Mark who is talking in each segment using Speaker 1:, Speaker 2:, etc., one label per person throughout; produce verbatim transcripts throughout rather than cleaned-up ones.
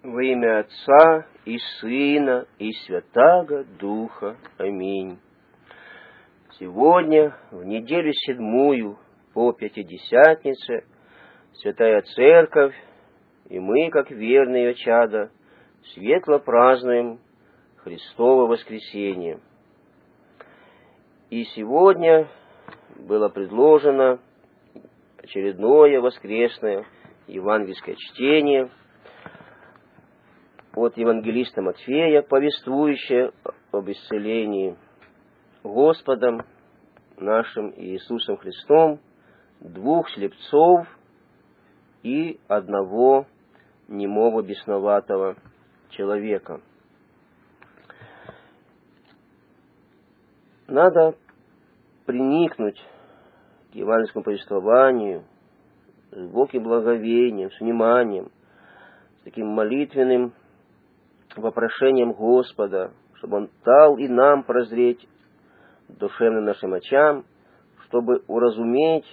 Speaker 1: Во имя Отца и Сына и Святаго Духа. Аминь. Сегодня, в неделю седьмую по Пятидесятнице, Святая Церковь и мы, как верные ее чада, светло празднуем Христово воскресение. И сегодня было предложено очередное воскресное евангельское чтение от евангелиста Матфея, повествующее об исцелении Господом нашим Иисусом Христом двух слепцов и одного немого бесноватого человека. Надо приникнуть к евангельскому повествованию с глубоким благовением, с вниманием, с таким молитвенным вопрошением Господа, чтобы Он дал и нам прозреть душевным нашим очам, чтобы уразуметь,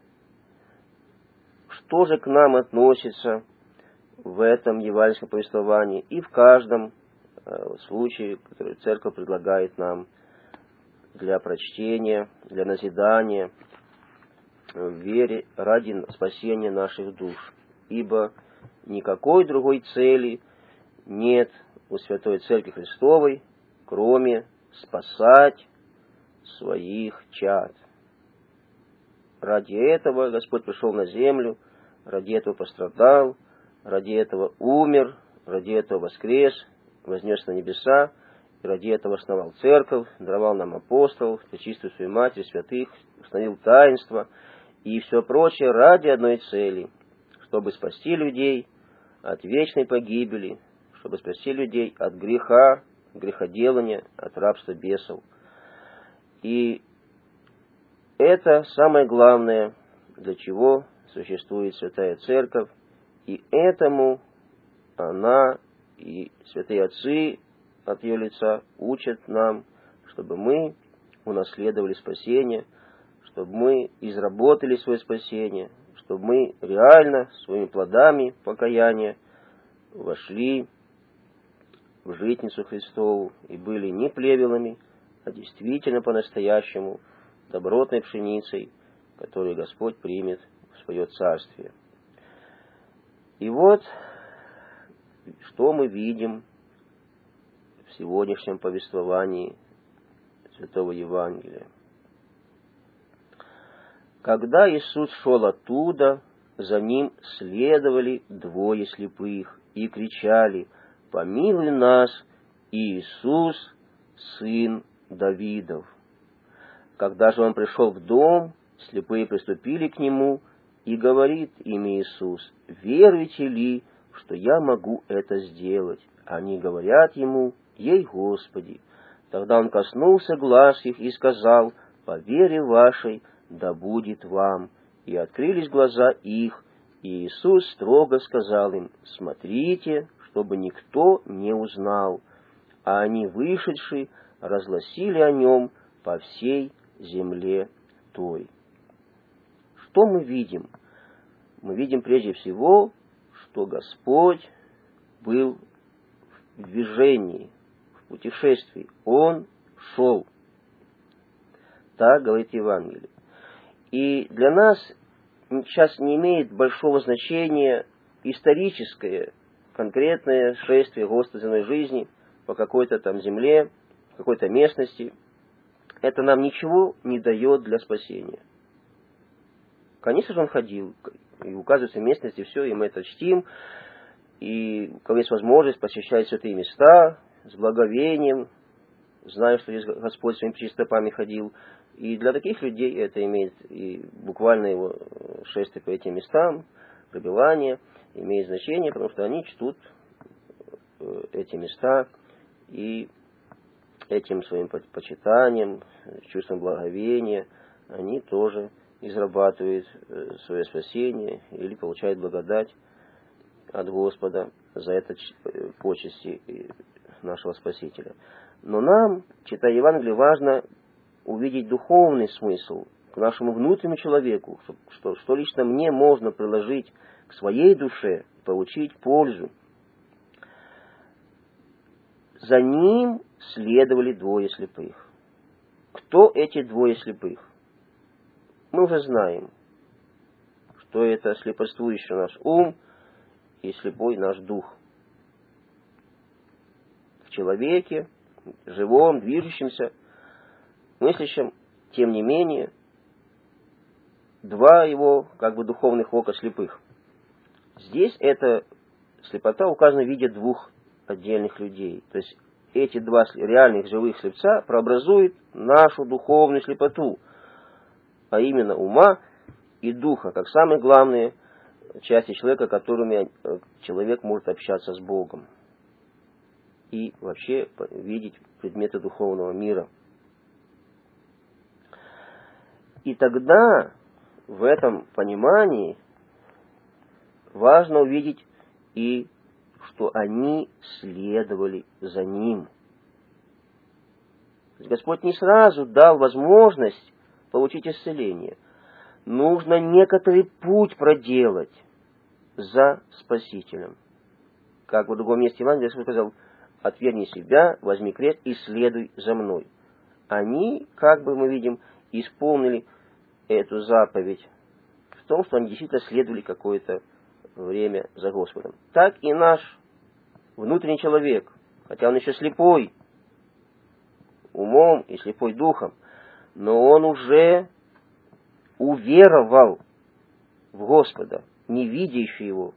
Speaker 1: что же к нам относится в этом евангельском повествовании и в каждом э, случае, который Церковь предлагает нам для прочтения, для назидания в вере ради спасения наших душ. Ибо никакой другой цели нет у Святой Церкви Христовой, кроме спасать своих чад. Ради этого Господь пришел на землю, ради этого пострадал, ради этого умер, ради этого воскрес, вознес на небеса, и ради этого основал церковь, даровал нам апостолов, пречистую свою Матерь, святых, установил таинство и все прочее ради одной цели, чтобы спасти людей от вечной погибели, чтобы спасти людей от греха, греходелания, от рабства бесов. И это самое главное, для чего существует Святая Церковь, и этому она и святые отцы от ее лица учат нам, чтобы мы унаследовали спасение, чтобы мы изработали свое спасение, чтобы мы реально своими плодами покаяния вошли в житницу Христову и были не плевелами, а действительно по-настоящему добротной пшеницей, которую Господь примет в свое царствие. И вот, что мы видим в сегодняшнем повествовании Святого Евангелия. Когда Иисус шел оттуда, за Ним следовали двое слепых и кричали: «Помилуй нас, Иисус, Сын Давидов». Когда же Он пришел в дом, слепые приступили к Нему, и говорит им Иисус: «Веруете ли, что я могу это сделать?» Они говорят Ему: «Ей, Господи». Тогда Он коснулся глаз их и сказал: «По вере вашей да будет вам». И открылись глаза их, и Иисус строго сказал им: «Смотрите, чтобы никто не узнал». А они, вышедши, разгласили о Нем по всей земле той. Что мы видим? Мы видим прежде всего, что Господь был в движении, в путешествии. Он шел. Так говорит Евангелие. И для нас сейчас не имеет большого значения историческое, конкретное шествие Господа земной жизни по какой-то там земле, какой-то местности. Это нам ничего не дает для спасения. Конечно же, Он ходил, и указывается в местности, все, и мы это чтим, и у кого есть возможность посещать святые места с благовением, зная, что здесь Господь своими чистопами ходил. И для таких людей это имеет и буквально его шествие по этим местам, пробивание, имеет значение, потому что они чтут эти места и этим своим почитанием, чувством благовения они тоже израбатывают свое спасение или получают благодать от Господа за это почести нашего Спасителя. Но нам, читая Евангелие, важно увидеть духовный смысл к нашему внутреннему человеку, что, что лично мне можно приложить к своей душе, получить пользу. за ним следовали двое слепых. Кто эти двое слепых? Мы уже знаем, что это слепоствующий наш ум и слепой наш дух. В человеке, живом, движущемся, мыслящем, тем не менее, два его, как бы, духовных ока слепых. Здесь эта слепота указана в виде двух отдельных людей. То есть эти два реальных живых слепца прообразуют нашу духовную слепоту, а именно ума и духа, как самые главные части человека, которыми человек может общаться с Богом и вообще видеть предметы духовного мира. И тогда в этом понимании важно увидеть и что они следовали за ним. Господь не сразу дал возможность получить исцеление. Нужно некоторый путь проделать за Спасителем. Как в другом месте Евангелия Господь сказал: «Отвергни себя, возьми крест и следуй за мной». Они, как бы мы видим, исполнили эту заповедь в том, что они действительно следовали какое-то время за Господом. Так и наш внутренний человек, хотя он еще слепой умом и слепой духом, но он уже уверовал в Господа, не видящий его,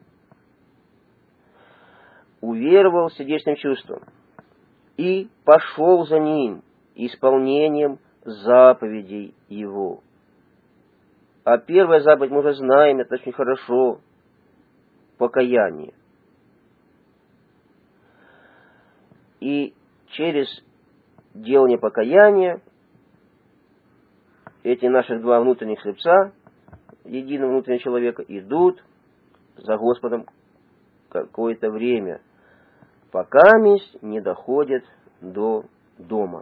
Speaker 1: уверовал сердечным чувством и пошел за ним исполнением заповедей его. А первая заповедь мы уже знаем, это очень хорошо, покаяние. И через делание покаяния эти наши два внутренних слепца, единого внутреннего человека, идут за Господом какое-то время, пока месть не доходит до дома.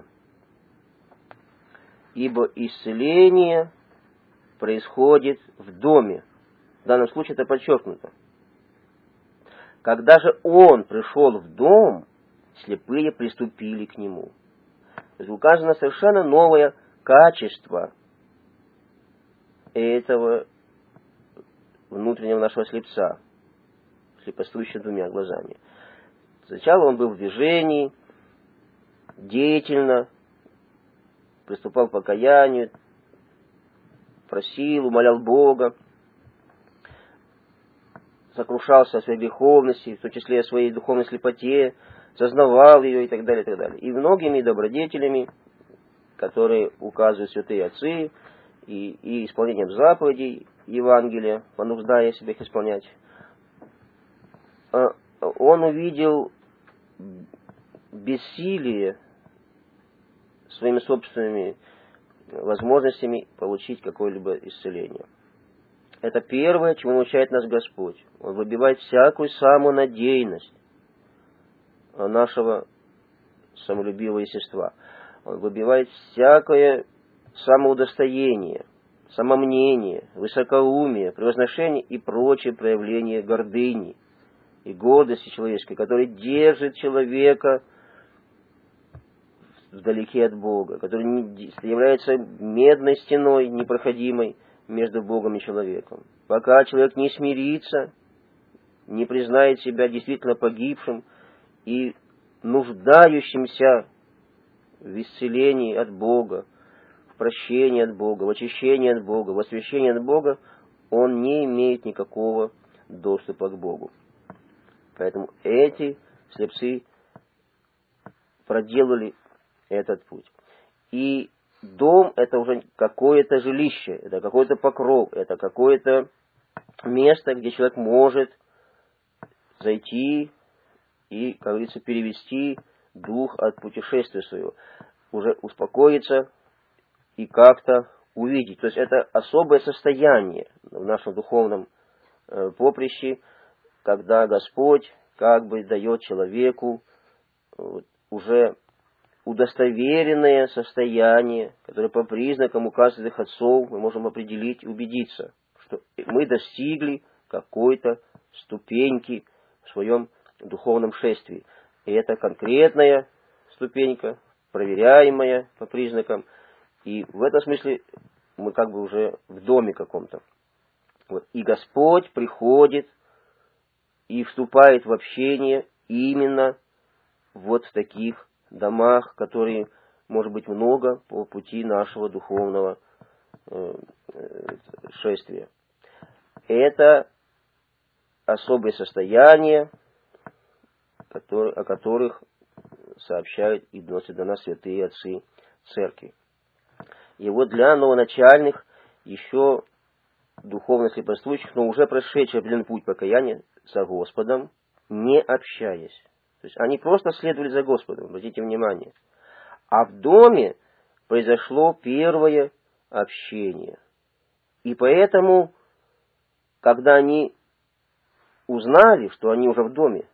Speaker 1: Ибо исцеление происходит в доме. В данном случае это подчеркнуто. Когда же он пришел в дом, слепые приступили к нему. То есть указано совершенно новое качество этого внутреннего нашего слепца, слепоствующего двумя глазами. Сначала он был в движении, деятельно, приступал к покаянию, просил, умолял Бога, сокрушался о своей греховности, в том числе о своей духовной слепоте, сознавал ее и так далее, и так далее. И многими добродетелями, которые указывают святые отцы, и, и исполнением заповедей Евангелия, понуждая себя их исполнять, он увидел бессилие своими собственными возможностями получить какое-либо исцеление. Это первое, чему научает нас Господь. Он выбивает всякую самонадеянность нашего самолюбивого естества. Он выбивает всякое самоудостоение, самомнение, высокоумие, превозношение и прочие проявления гордыни и гордости человеческой, которые держит человека вдалеке от Бога, который является медной стеной непроходимой между Богом и человеком. Пока человек не смирится, не признает себя действительно погибшим и нуждающимся в исцелении от Бога, в прощении от Бога, в очищении от Бога, в освящении от Бога, он не имеет никакого доступа к Богу. Поэтому эти слепцы проделали этот путь. И дом — это уже какое-то жилище, это какой-то покров, это какое-то место, где человек может зайти и, как говорится, перевести дух от путешествия своего, уже успокоиться и как-то увидеть. То есть это особое состояние в нашем духовном э, поприще, когда Господь как бы дает человеку э, уже удостоверенное состояние, которое по признакам указанных отцов мы можем определить и убедиться, что мы достигли какой-то ступеньки в своем духовном шествии. И это конкретное ступенька, проверяемая по признакам. И в этом смысле мы как бы уже в доме каком-то. Вот. И Господь приходит и вступает в общение именно вот в таких домах, которые, может быть, много по пути нашего духовного э, э, шествия. Это особые состояния, которые, о которых сообщают и доносят до нас святые отцы церкви. И вот для новоначальных, еще духовно слепоствующих, но уже прошедших определенный путь покаяния со Господом, не общаясь. То есть они просто следовали за Господом, обратите внимание. А в доме произошло первое общение. И поэтому, когда они узнали, что они уже в доме,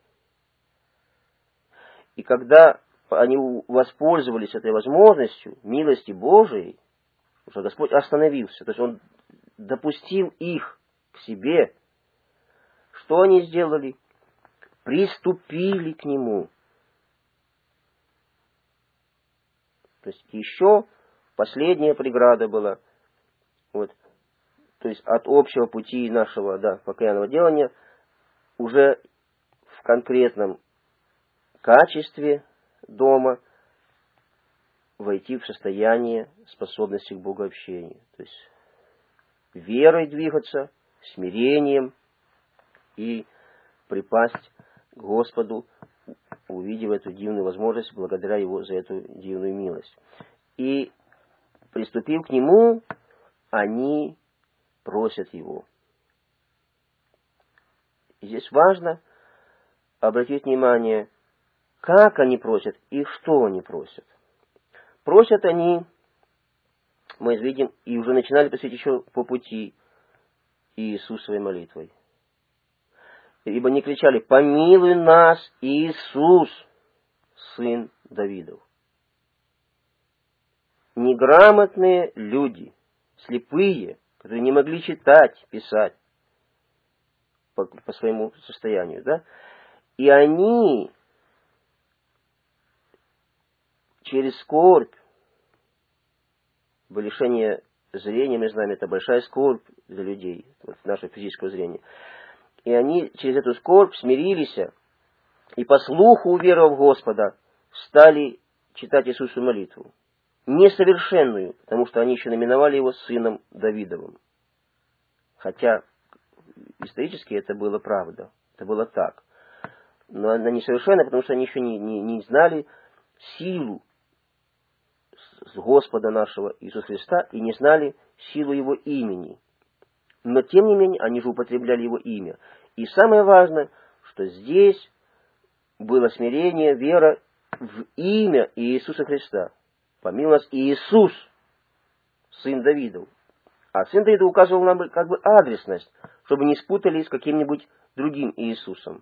Speaker 1: и когда они воспользовались этой возможностью, милости Божией, что Господь остановился, то есть Он допустил их к себе, что они сделали? Приступили к Нему. То есть еще последняя преграда была, вот, то есть от общего пути нашего, да, покаянного делания уже в конкретном качестве дома войти в состояние способности к богообщению. То есть верой двигаться, смирением и припасть к Господу, увидев эту дивную возможность, благодаря Его за эту дивную милость. И, приступив к Нему, они просят Его. И здесь важно обратить внимание, как они просят и что они просят. Просят они, мы видим, и уже начинали просить еще по пути Иисусовой молитвой. Ибо не кричали: «Помилуй нас, Иисус, сын Давидов». Неграмотные люди, слепые, которые не могли читать, писать по, по своему состоянию, да? И они через скорбь, ибо лишение зрения, мы знаем, это большая скорбь для людей, вот, нашего физического зрения. И они через эту скорбь смирились и по слуху, уверовав в Господа, стали читать Иисусу молитву. Несовершенную, потому что они еще наименовали его сыном Давидовым. Хотя исторически это было правда, это было так. Но она несовершенная, потому что они еще не, не, не знали силу с Господа нашего Иисуса Христа и не знали силу Его имени. Но, тем не менее, они же употребляли Его имя. И самое важное, что здесь было смирение, вера в имя Иисуса Христа. Помилуй нас Иисус, сын Давидов. А сын Давидов указывал нам как бы адресность, чтобы не спутали с каким-нибудь другим Иисусом.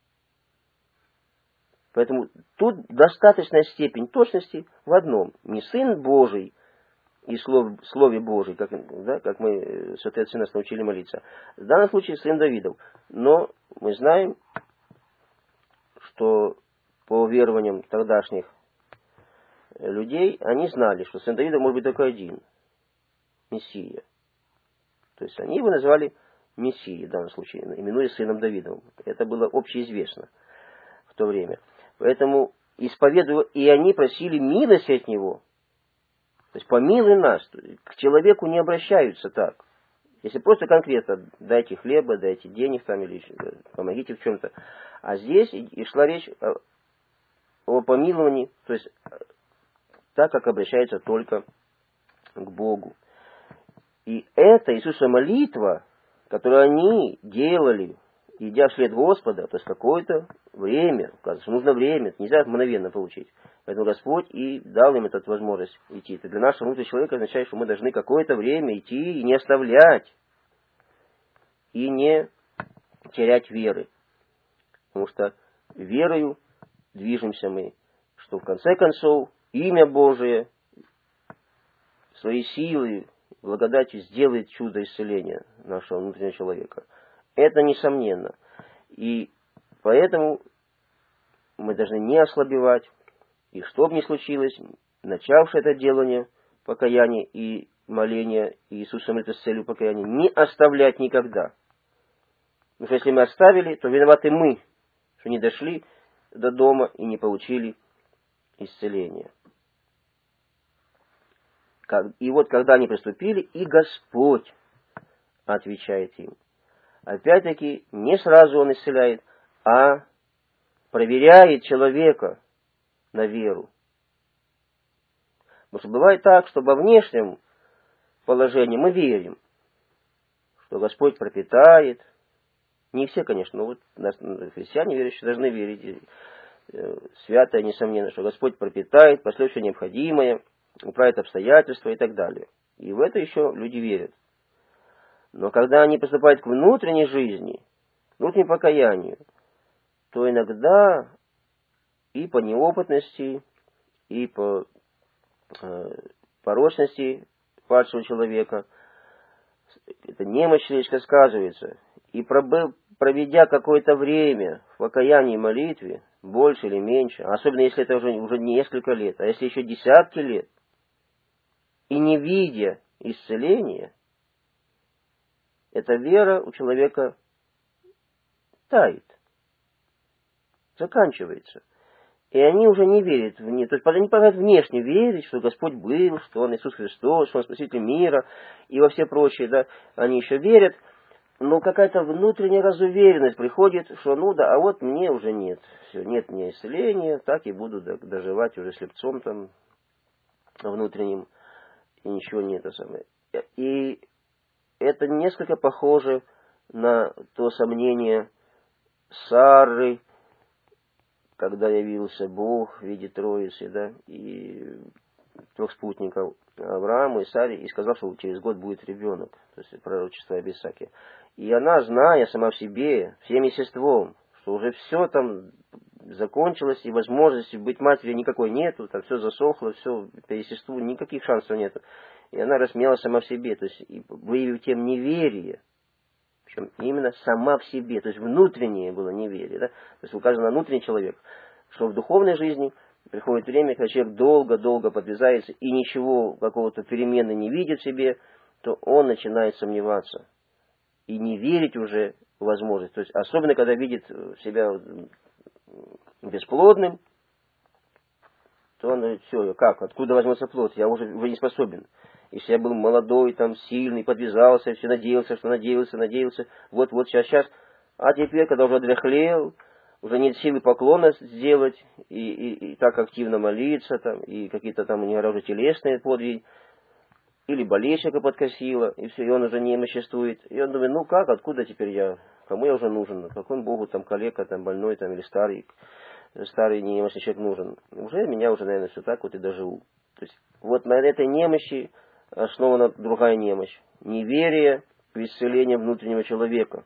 Speaker 1: Поэтому тут достаточная степень точности в одном. Не Сын Божий и Слове, Слове Божий, как, да, как мы, святые отцы нас научили молиться. В данном случае Сын Давидов. Но мы знаем, что по верованиям тогдашних людей, они знали, что Сын Давидов может быть только один. Мессия. То есть они его называли Мессией в данном случае, именуя Сыном Давидовым. Это было общеизвестно в то время. Поэтому, исповедуя, и они просили милости от Него. То есть, помилуй нас. К человеку не обращаются так. Если просто конкретно дайте хлеба, дайте денег там, или помогите в чем-то. А здесь и шла речь о, о помиловании, то есть так, как обращаются только к Богу. И это Иисусова молитва, которую они делали, идя вслед Господа, то есть какое-то время, указывается, нужно время, это нельзя мгновенно получить. Поэтому Господь и дал им эту возможность идти. Это для нашего внутреннего человека означает, что мы должны какое-то время идти и не оставлять, и не терять веры. Потому что верою движемся мы, что в конце концов имя Божие своей силой, благодатью сделает чудо исцеления нашего внутреннего человека. Это несомненно. И поэтому мы должны не ослабевать, И что бы ни случилось, начавший это делание, покаяние и моление Иисуса молитвы с целью покаяния, не оставлять никогда. Потому что если мы оставили, то виноваты мы, что не дошли до дома и не получили исцеления. И вот когда они приступили, и Господь отвечает им. Опять-таки, не сразу Он исцеляет, а проверяет человека на веру. Потому что бывает так, что во внешнем положении мы верим, что Господь пропитает. Не все, конечно, но вот христиане верующие должны верить. Святое, несомненно, что Господь пропитает, пошлет все необходимое, управит обстоятельства и так далее. И в это еще люди верят. Но когда они поступают к внутренней жизни, к внутреннему покаянию, то иногда и по неопытности, и по э, порочности падшего человека, эта немощь человеческая сказывается. И проведя какое-то время в покаянии и молитве, больше или меньше, особенно если это уже, уже несколько лет, а если еще десятки лет, и не видя исцеления, эта вера у человека тает, заканчивается. И они уже не верят в них. То есть они продолжают внешне верить, что Господь был, что Он Иисус Христос, что Он Спаситель мира и во все прочие, да, они еще верят, но какая-то внутренняя разуверенность приходит, что ну да, а вот мне уже нет, все, нет мне исцеления, так и буду доживать уже слепцом там внутренним, и ничего не это самое. И это несколько похоже на то сомнение Сары, когда явился Бог в виде Троицы, да, и трех спутников Аврааму и Саре, и сказал, что через год будет ребенок, то есть пророчество об Исааке. И она, зная сама в себе, всем естеством, что уже все там закончилось, и возможности быть матерью никакой нету, там все засохло, все по естеству, никаких шансов нету. И она рассмеялась сама в себе, то есть выявив тем неверие, причем именно сама в себе, то есть внутреннее было неверие, да? То есть указано внутренний человек, что в духовной жизни приходит время, когда человек долго-долго подвязается и ничего, какого-то перемены не видит в себе, то он начинает сомневаться и не верить уже в возможность. То есть особенно, когда видит себя бесплодным, то он говорит, все, как, откуда возьмется плод, я уже, уже не способен. Если я был молодой, там, сильный, подвязался, все надеялся, что надеялся, надеялся, вот-вот, сейчас, сейчас. А теперь, когда уже одряхлел, уже нет силы поклона сделать, и, и, и так активно молиться, там, и какие-то там у него уже телесные подвиги, или болельщика подкосило, и все, и он уже немоществует. И он думает, ну как, откуда теперь я, кому я уже нужен, какому Богу там калека, там, больной, там, или старый, старый немощный человек нужен. Уже меня уже, наверное, все так вот и доживу. То есть вот на этой немощи основана другая немощь. Неверие в исцеление внутреннего человека.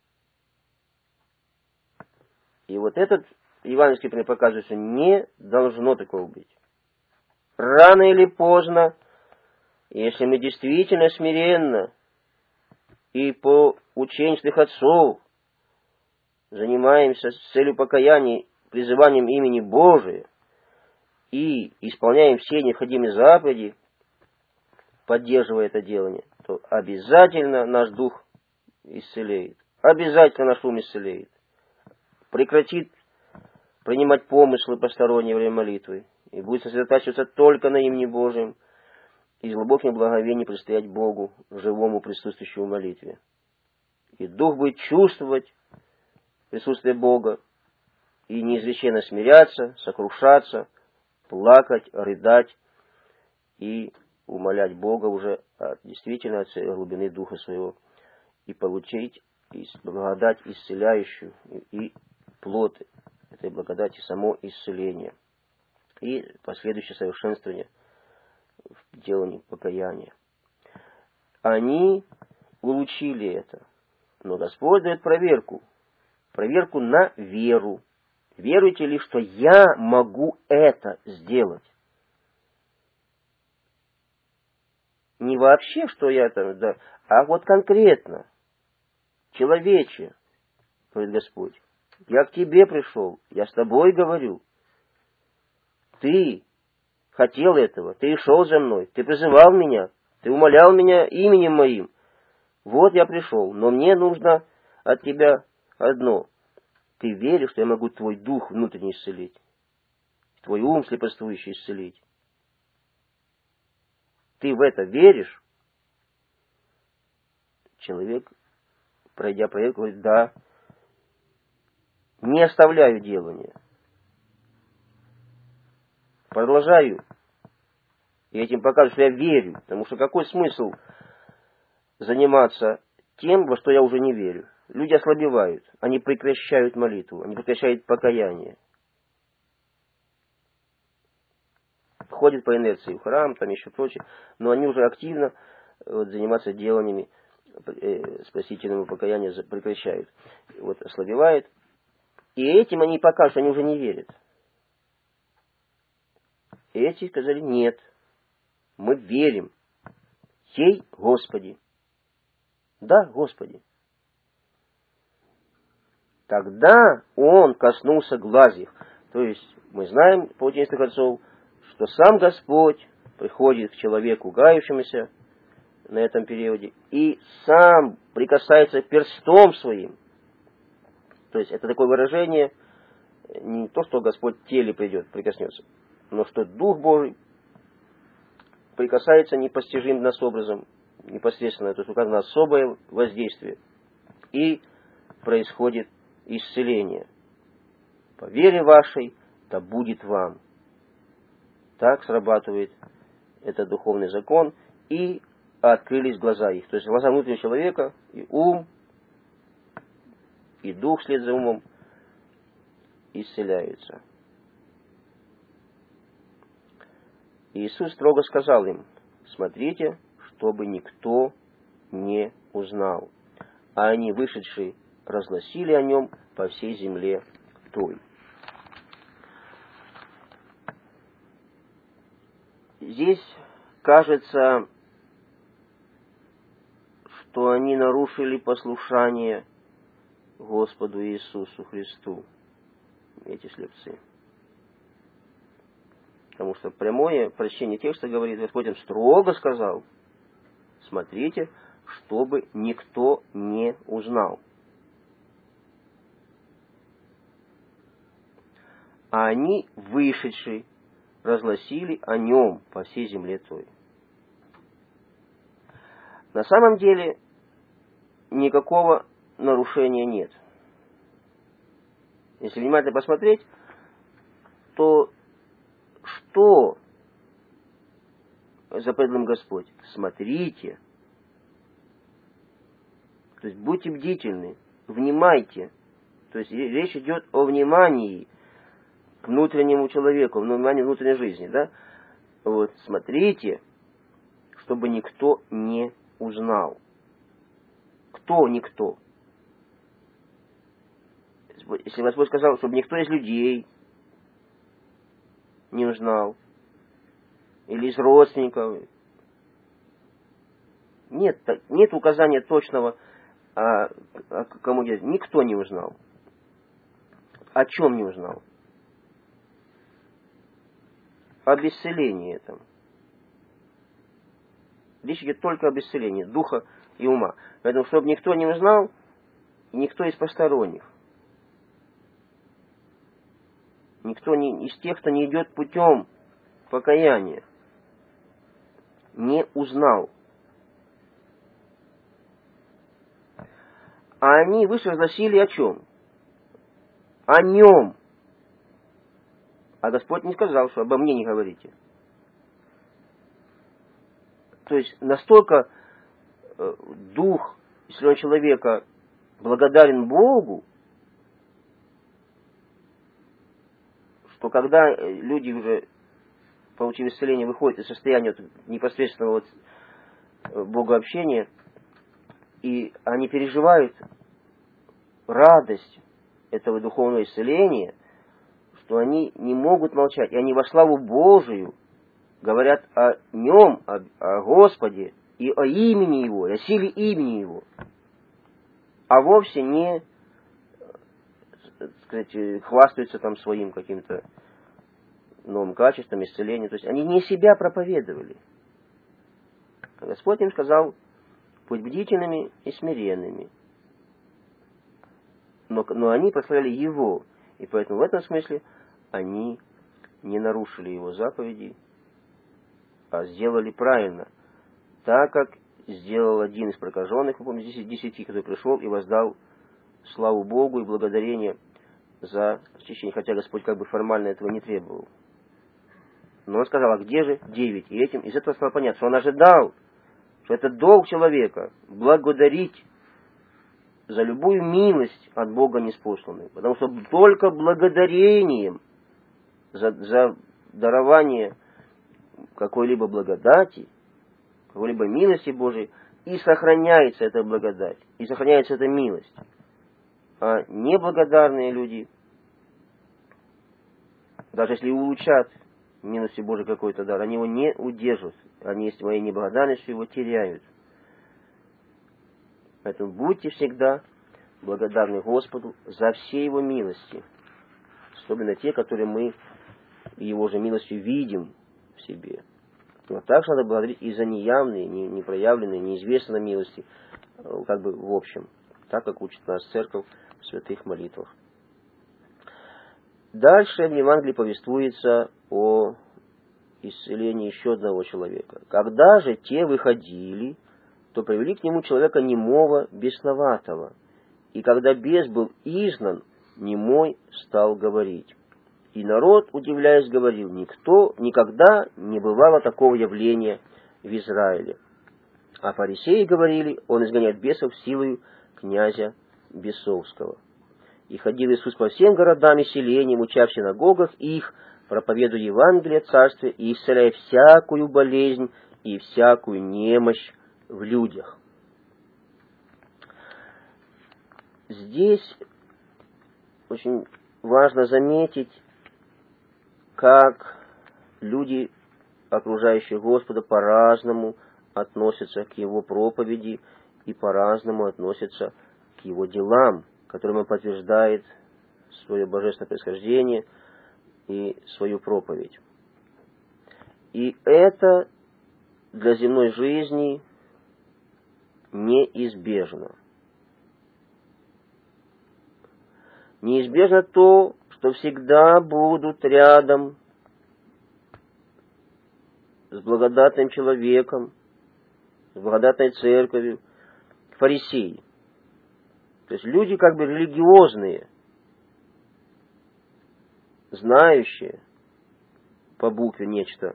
Speaker 1: И вот этот евангельский пример показывает, что не должно такого быть. Рано или поздно, если мы действительно смиренно и по учению святых отцов занимаемся с целью покаяния, призыванием имени Божия и исполняем все необходимые заповеди, поддерживая это делание, то обязательно наш дух исцелеет. Обязательно наш ум исцелеет. Прекратит принимать помыслы посторонние во время молитвы и будет сосредотачиваться только на имени Божьем и с глубоким благовением предстоять Богу, живому присутствующему в молитве. И дух будет чувствовать присутствие Бога и неизреченно смиряться, сокрушаться, плакать, рыдать и умолять Бога уже от, действительно от глубины духа своего и получить благодать исцеляющую и плод этой благодати, само исцеление и последующее совершенствование в делании покаяния. Они улучили это, но Господь дает проверку, проверку на веру. Веруете ли, что я могу это сделать? Не вообще, что я там, да, а вот конкретно. Человече, говорит Господь, я к тебе пришел, я с тобой говорю. ты хотел этого, ты шел за мной, ты призывал меня, ты умолял меня именем моим. Вот я пришел, но мне нужно от тебя одно. Ты веришь, что я могу твой дух внутренний исцелить, твой ум слепоствующий исцелить? Ты в это веришь? Человек, пройдя проект, говорит, да, не оставляю делания. Продолжаю. И этим показываю, что я верю. Потому что какой смысл заниматься тем, во что я уже не верю? Люди ослабевают. Они прекращают молитву. Они прекращают покаяние. Ходят по инерции в храм, там еще прочее. Но они уже активно вот, заниматься деланиями э, спасительного покаяния прекращают. Вот ослабевают. И этим они покажут, что они уже не верят. Эти сказали, нет, мы верим. Сей Господи. Да, Господи. Тогда он коснулся глаз их. То есть мы знаем по учению отцов, что сам Господь приходит к человеку, гающемуся на этом периоде, и сам прикасается перстом своим. То есть это такое выражение, не то, что Господь в теле придет, прикоснется, но что Дух Божий прикасается непостижимым нас образом, непосредственно, то есть указано особое воздействие, и происходит исцеление. По вере вашей, да будет вам. Так срабатывает этот духовный закон, и открылись глаза их. То есть глаза внутреннего человека, и ум, и дух вслед за умом исцеляются. Иисус строго сказал им, смотрите, чтобы никто не узнал. А они, вышедшие, разгласили о нем по всей земле той. Здесь кажется, что они нарушили послушание Господу Иисусу Христу, эти слепцы. Потому что прямое прочтение текста говорит, Господь им строго сказал, смотрите, чтобы никто не узнал. А они, вышедшие, разгласили о нем по всей земле той. На самом деле никакого нарушения нет. Если внимательно посмотреть, то что заповедал им Господь? Смотрите. То есть будьте бдительны, внимайте. То есть речь идет о внимании к внутреннему человеку, внимании внутренней жизни. Да? Вот, смотрите, чтобы никто не узнал. Кто никто? Если Господь сказал, чтобы никто из людей не узнал, или из родственников, нет, нет указания точного, а, а кому делать. Никто не узнал. О чем не узнал? Об исцелении этом. Речь идет только об исцелении духа и ума. Поэтому, чтобы никто не узнал, никто из посторонних. Никто не, из тех, кто не идет путем покаяния, не узнал. А они выше разгласили о чем? О нем. А Господь не сказал, что обо мне не говорите. То есть настолько э, дух исцеленного человека благодарен Богу, что когда люди уже, получив исцеление, выходят из состояния непосредственного вот богообщения, и они переживают радость этого духовного исцеления, что они не могут молчать, и они во славу Божию говорят о Нем, о, о Господе, и о имени Его, и о силе имени Его, а вовсе не, так сказать, хвастаются там своим каким-то новым качествам, исцелению. То есть они не себя проповедовали. Господь им сказал: будь бдительными и смиренными. Но, но они прославляли Его. И поэтому в этом смысле они не нарушили Его заповеди, а сделали правильно. Так как сделал один из прокаженных, вы помните, десяти, который пришел и воздал славу Богу и благодарение за очищение, хотя Господь как бы формально этого не требовал. Но он сказал: а где же девять? И этим из этого стало понятно, что он ожидал, что это долг человека благодарить за любую милость от Бога ниспосланную. Потому что только благодарением за, за дарование какой-либо благодати, какой-либо милости Божией, и сохраняется эта благодать, и сохраняется эта милость. А неблагодарные люди, даже если улучшат милостью Божией какой-то дар, они его не удержат. Они своей неблагодарностью его теряют. Поэтому будьте всегда благодарны Господу за все Его милости. Особенно те, которые мы Его же милостью видим в себе. Но также надо благодарить и за неявные, непроявленные, неизвестные милости, как бы в общем, так как учит нас Церковь в святых молитвах. Дальше в Евангелии повествуется о исцелении еще одного человека. Когда же те выходили, то привели к нему человека немого, бесноватого. И когда бес был изгнан, немой стал говорить. И народ, удивляясь, говорил: никто никогда не бывало такого явления в Израиле. А фарисеи говорили: он изгоняет бесов силою князя бесовского. И ходил Иисус по всем городам и селениям, уча в синагогах их, проповедуя Евангелие Царствия и исцеляя всякую болезнь и всякую немощь в людях. Здесь очень важно заметить, как люди, окружающие Господа, по-разному относятся к Его проповеди и по-разному относятся к Его делам, которым Он подтверждает свое божественное происхождение и свою проповедь. И это для земной жизни неизбежно. Неизбежно то, что всегда будут рядом с благодатным человеком, с благодатной церковью, фарисеи. То есть люди как бы религиозные, знающие по букве нечто.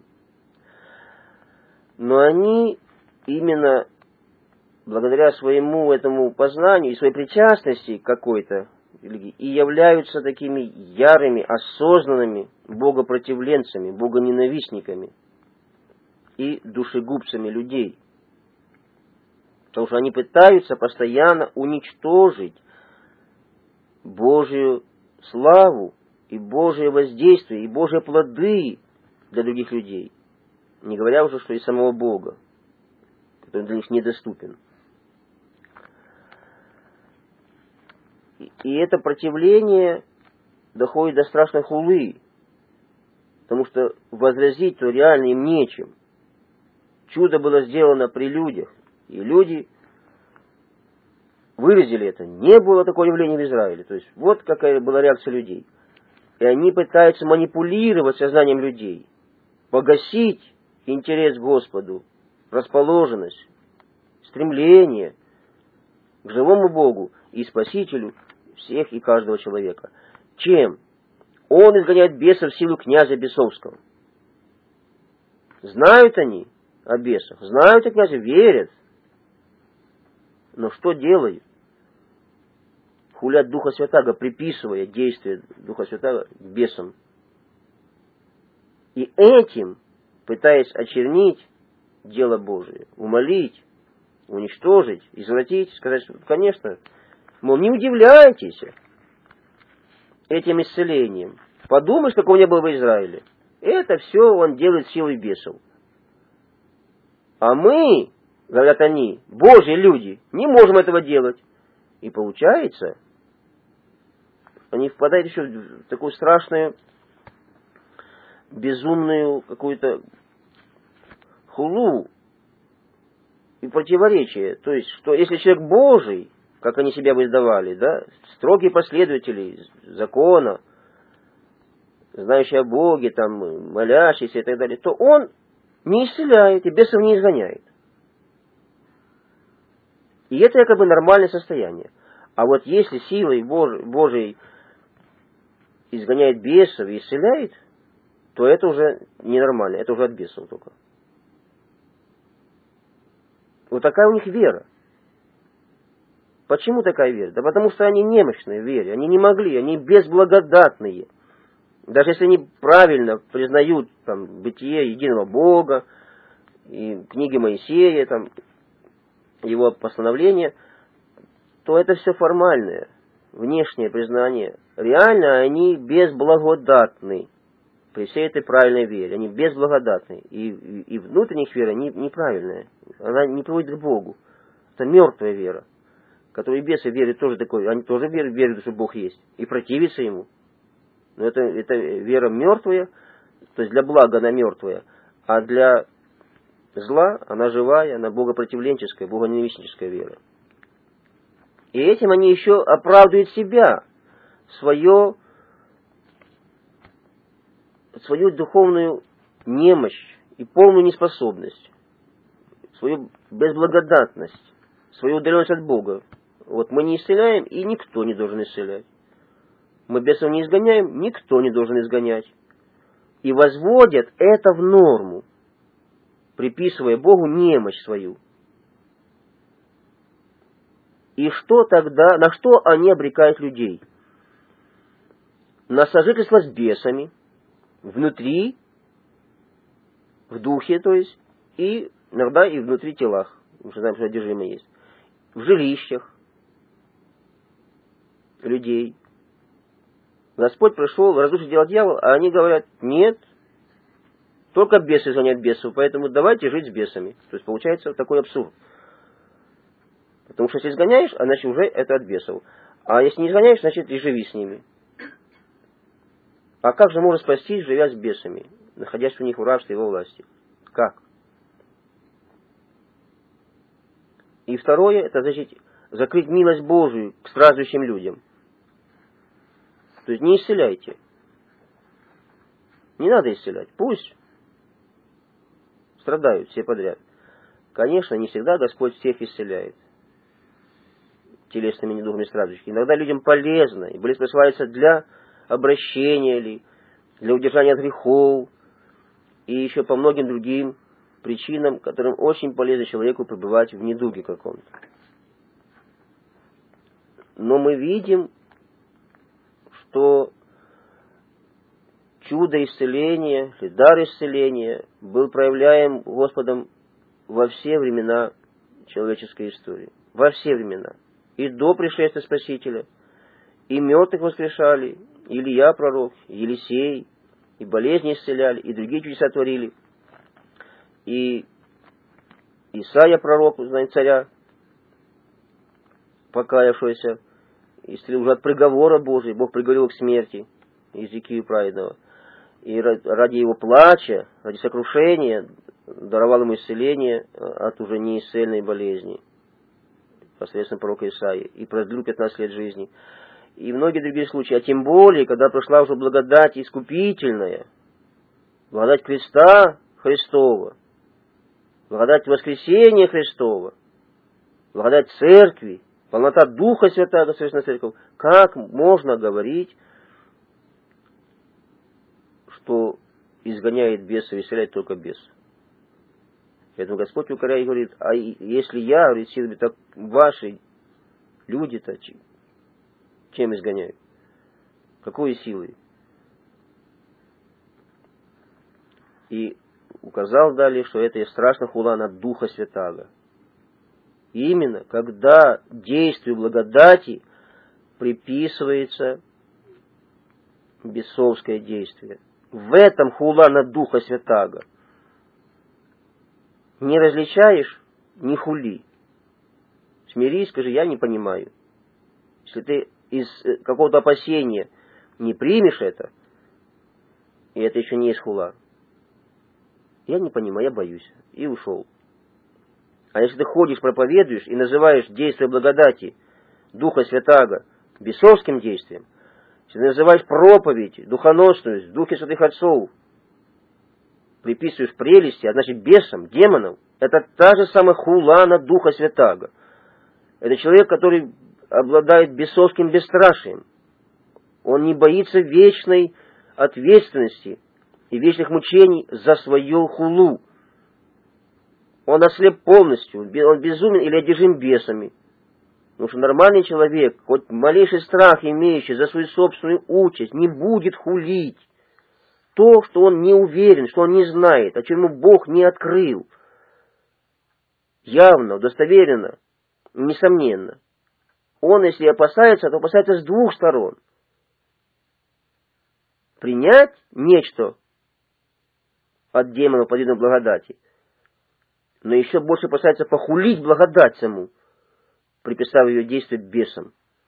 Speaker 1: Но они именно благодаря своему этому познанию и своей причастности какой-то религии и являются такими ярыми, осознанными богопротивленцами, богоненавистниками и душегубцами людей. Потому что они пытаются постоянно уничтожить Божию славу и Божие воздействие, и Божие плоды для других людей. Не говоря уже, что и самого Бога, который для них недоступен. И это противление доходит до страшной хулы, потому что возразить то реально им нечем. Чудо было сделано при людях, и люди выразили это. Не было такого явления в Израиле. То есть вот какая была реакция людей. И они пытаются манипулировать сознанием людей, погасить интерес к Господу, расположенность, стремление к живому Богу и Спасителю всех и каждого человека. Чем? Он изгоняет бесов в силу князя бесовского. Знают они о бесах, знают о князе, верят. Но что делают? Хулят Духа Святаго, приписывая действия Духа Святаго бесам. И этим, пытаясь очернить дело Божие, умолить, уничтожить, извратить, сказать, что, конечно, мол, не удивляйтесь этим исцелением. Подумаешь, такого не было в Израиле. Это все он делает силой бесов. А мы, говорят они, Божьи люди, не можем этого делать. И получается, они впадают еще в такую страшную безумную какую-то хулу и противоречие. То есть, что если человек Божий, как они себя выдавали, да, строгие последователи закона, знающие о Боге, там, молящиеся и так далее, то он не исцеляет и бесов не изгоняет. И это якобы нормальное состояние. А вот если силой Божией, Божией изгоняет бесов и исцеляет, то это уже ненормально, это уже от бесов только. Вот такая у них вера. Почему такая вера? Да потому что они немощные в вере, они не могли, они безблагодатные. Даже если они правильно признают там, бытие единого Бога, и книги Моисея, там, его постановления, то это все формальное, внешнее признание. Реально они безблагодатны при всей этой правильной вере. Они безблагодатны. И, и, и внутренних вера не, неправильная. Она не приводит к Богу. Это мертвая вера, которую бесы верят тоже такой. Они тоже верят, верят, что Бог есть. И противятся Ему. Но это, это вера мертвая, то есть для блага она мертвая, а для зла она живая, она богопротивленческая, богоненавистническая вера. И этим они еще оправдывают себя, свое, свою духовную немощь и полную неспособность, свою безблагодатность, свою удаленность от Бога. Вот мы не исцеляем, и никто не должен исцелять. Мы бесов не изгоняем, никто не должен изгонять. И возводят это в норму, приписывая Богу немощь свою. И что тогда, на что они обрекают людей? На сожительство с бесами, внутри, в духе, то есть, и иногда и внутри телах. Мы же знаем, что одержимое есть. В жилищах людей. Господь пришел разрушить дело дьявола, а они говорят, нет, только бесы изгоняют бесов, поэтому давайте жить с бесами. То есть получается вот такой абсурд. Потому что если изгоняешь, а значит уже это от бесов. А если не изгоняешь, значит и живи с ними. А как же можно спастись, живя с бесами, находясь у них в рабстве и во власти? Как? И второе, это значит закрыть милость Божию к страждущим людям. То есть не исцеляйте. Не надо исцелять. Пусть страдают все подряд. Конечно, не всегда Господь всех исцеляет телесными недугами страждущих. Иногда людям полезно, и болезнь присылается для обращения или для удержания от грехов, и еще по многим другим причинам, которым очень полезно человеку пребывать в недуге каком-то. Но мы видим, что чудо исцеления, или дар исцеления был проявляем Господом во все времена человеческой истории. Во все времена. И до пришествия Спасителя, и мертвых воскрешали, и Илья пророк, и Елисей, и болезни исцеляли, и другие чудеса творили. И Исаия пророк, знаете, царя, покаявшегося, исцелил уже от приговора Божия, Бог приговорил к смерти, Иезекию праведного. И ради его плача, ради сокрушения, даровал ему исцеление от уже неисцельной болезни, посредством пророка Исаии, и продлил пятнадцать лет жизни. И многие другие случаи, а тем более, когда прошла уже благодать искупительная, благодать креста Христова, благодать воскресения Христова, благодать церкви, полнота Духа Святаго, Священная Церковь, как можно говорить, что изгоняет бесов и исцеляет только бес? Поэтому Господь укоряет и говорит, а если я, говорит, силами, так ваши люди-то чем изгоняют? Какой силой? И указал далее, что это и страшно хула на Духа Святаго. И именно, когда действию благодати приписывается бесовское действие. В этом хула на Духа Святаго. Не различаешь, не хули. Смирись, скажи, я не понимаю. Если ты из какого-то опасения не примешь это, и это еще не есть хула. Я не понимаю, я боюсь. И ушел. А если ты ходишь, проповедуешь и называешь действие благодати Духа Святаго бесовским действием, если ты называешь проповедь духоносную, Духе Святых Отцов, приписываешь прелести, а значит бесам, демонам, это та же самая хула на Духа Святаго. Это человек, который обладает бесовским бесстрашием. Он не боится вечной ответственности и вечных мучений за свою хулу. Он ослеп полностью, он безумен или одержим бесами. Потому что нормальный человек, хоть малейший страх имеющий за свою собственную участь, не будет хулить то, что он не уверен, что он не знает, о чем ему Бог не открыл. Явно, удостоверенно, несомненно. Он, если опасается, то опасается с двух сторон. Принять нечто от демонов подобной благодати, но еще больше опасается похулить благодать саму, приписав ее действие бесам.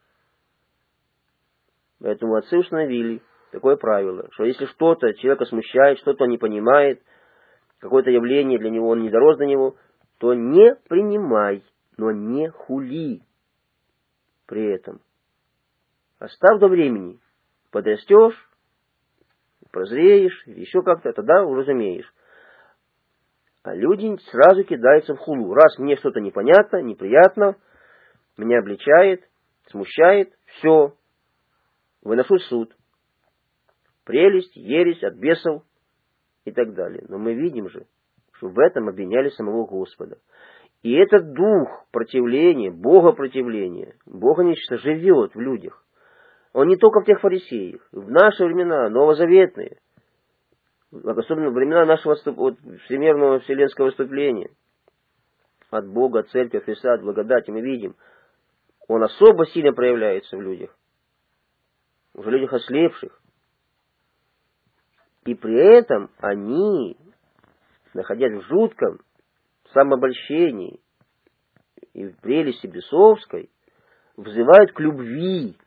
Speaker 1: Поэтому отцы установили такое правило, что если что-то человека смущает, что-то он не понимает, какое-то явление для него, он не дорос до него, то не принимай, но не хули при этом. Оставь до времени. Подрастешь, прозреешь, еще как-то, тогда уразумеешь. А люди сразу кидаются в хулу. Раз мне что-то непонятно, неприятно, меня обличает, смущает, все, выношу суд. Прелесть, ересь от бесов и так далее. Но мы видим же, что в этом обвиняли самого Господа. И этот дух противления, богопротивления, Бога нечто живет в людях. Он не только в тех фарисеях. В наши времена, новозаветные, особенно времена нашего вот, всемирного вселенского выступления, от Бога, от Церкви, от Христа, от благодати, мы видим, он особо сильно проявляется в людях. В людях ослепших. И при этом они, находясь в жутком самообольщении и в прелести бесовской, взывают к любви,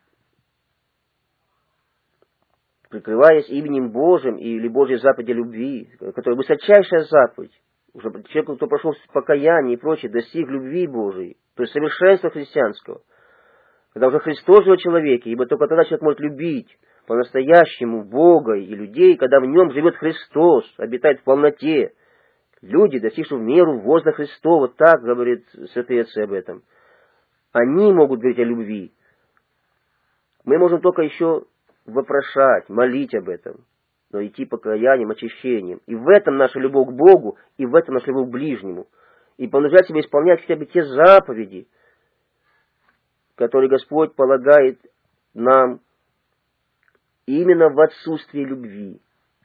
Speaker 1: прикрываясь именем Божьим или Божьей заповеди любви, которая высочайшая заповедь. Уже человек, кто прошел покаяние и прочее, достиг любви Божией, то есть совершенства христианского. Когда уже Христос живет в человеке, ибо только тогда человек может любить по-настоящему Бога и людей, когда в нем живет Христос, обитает в полноте. Люди, достигшие в меру возраста Христова, так говорит святые отцы об этом. Они могут говорить о любви. Мы можем только еще вопрошать, молить об этом, но идти покаянием, очищением. И в этом наша любовь к Богу, и в этом наша любовь к ближнему. И понуждать себя исполнять хотя бы те заповеди, которые Господь полагает нам именно в отсутствии любви.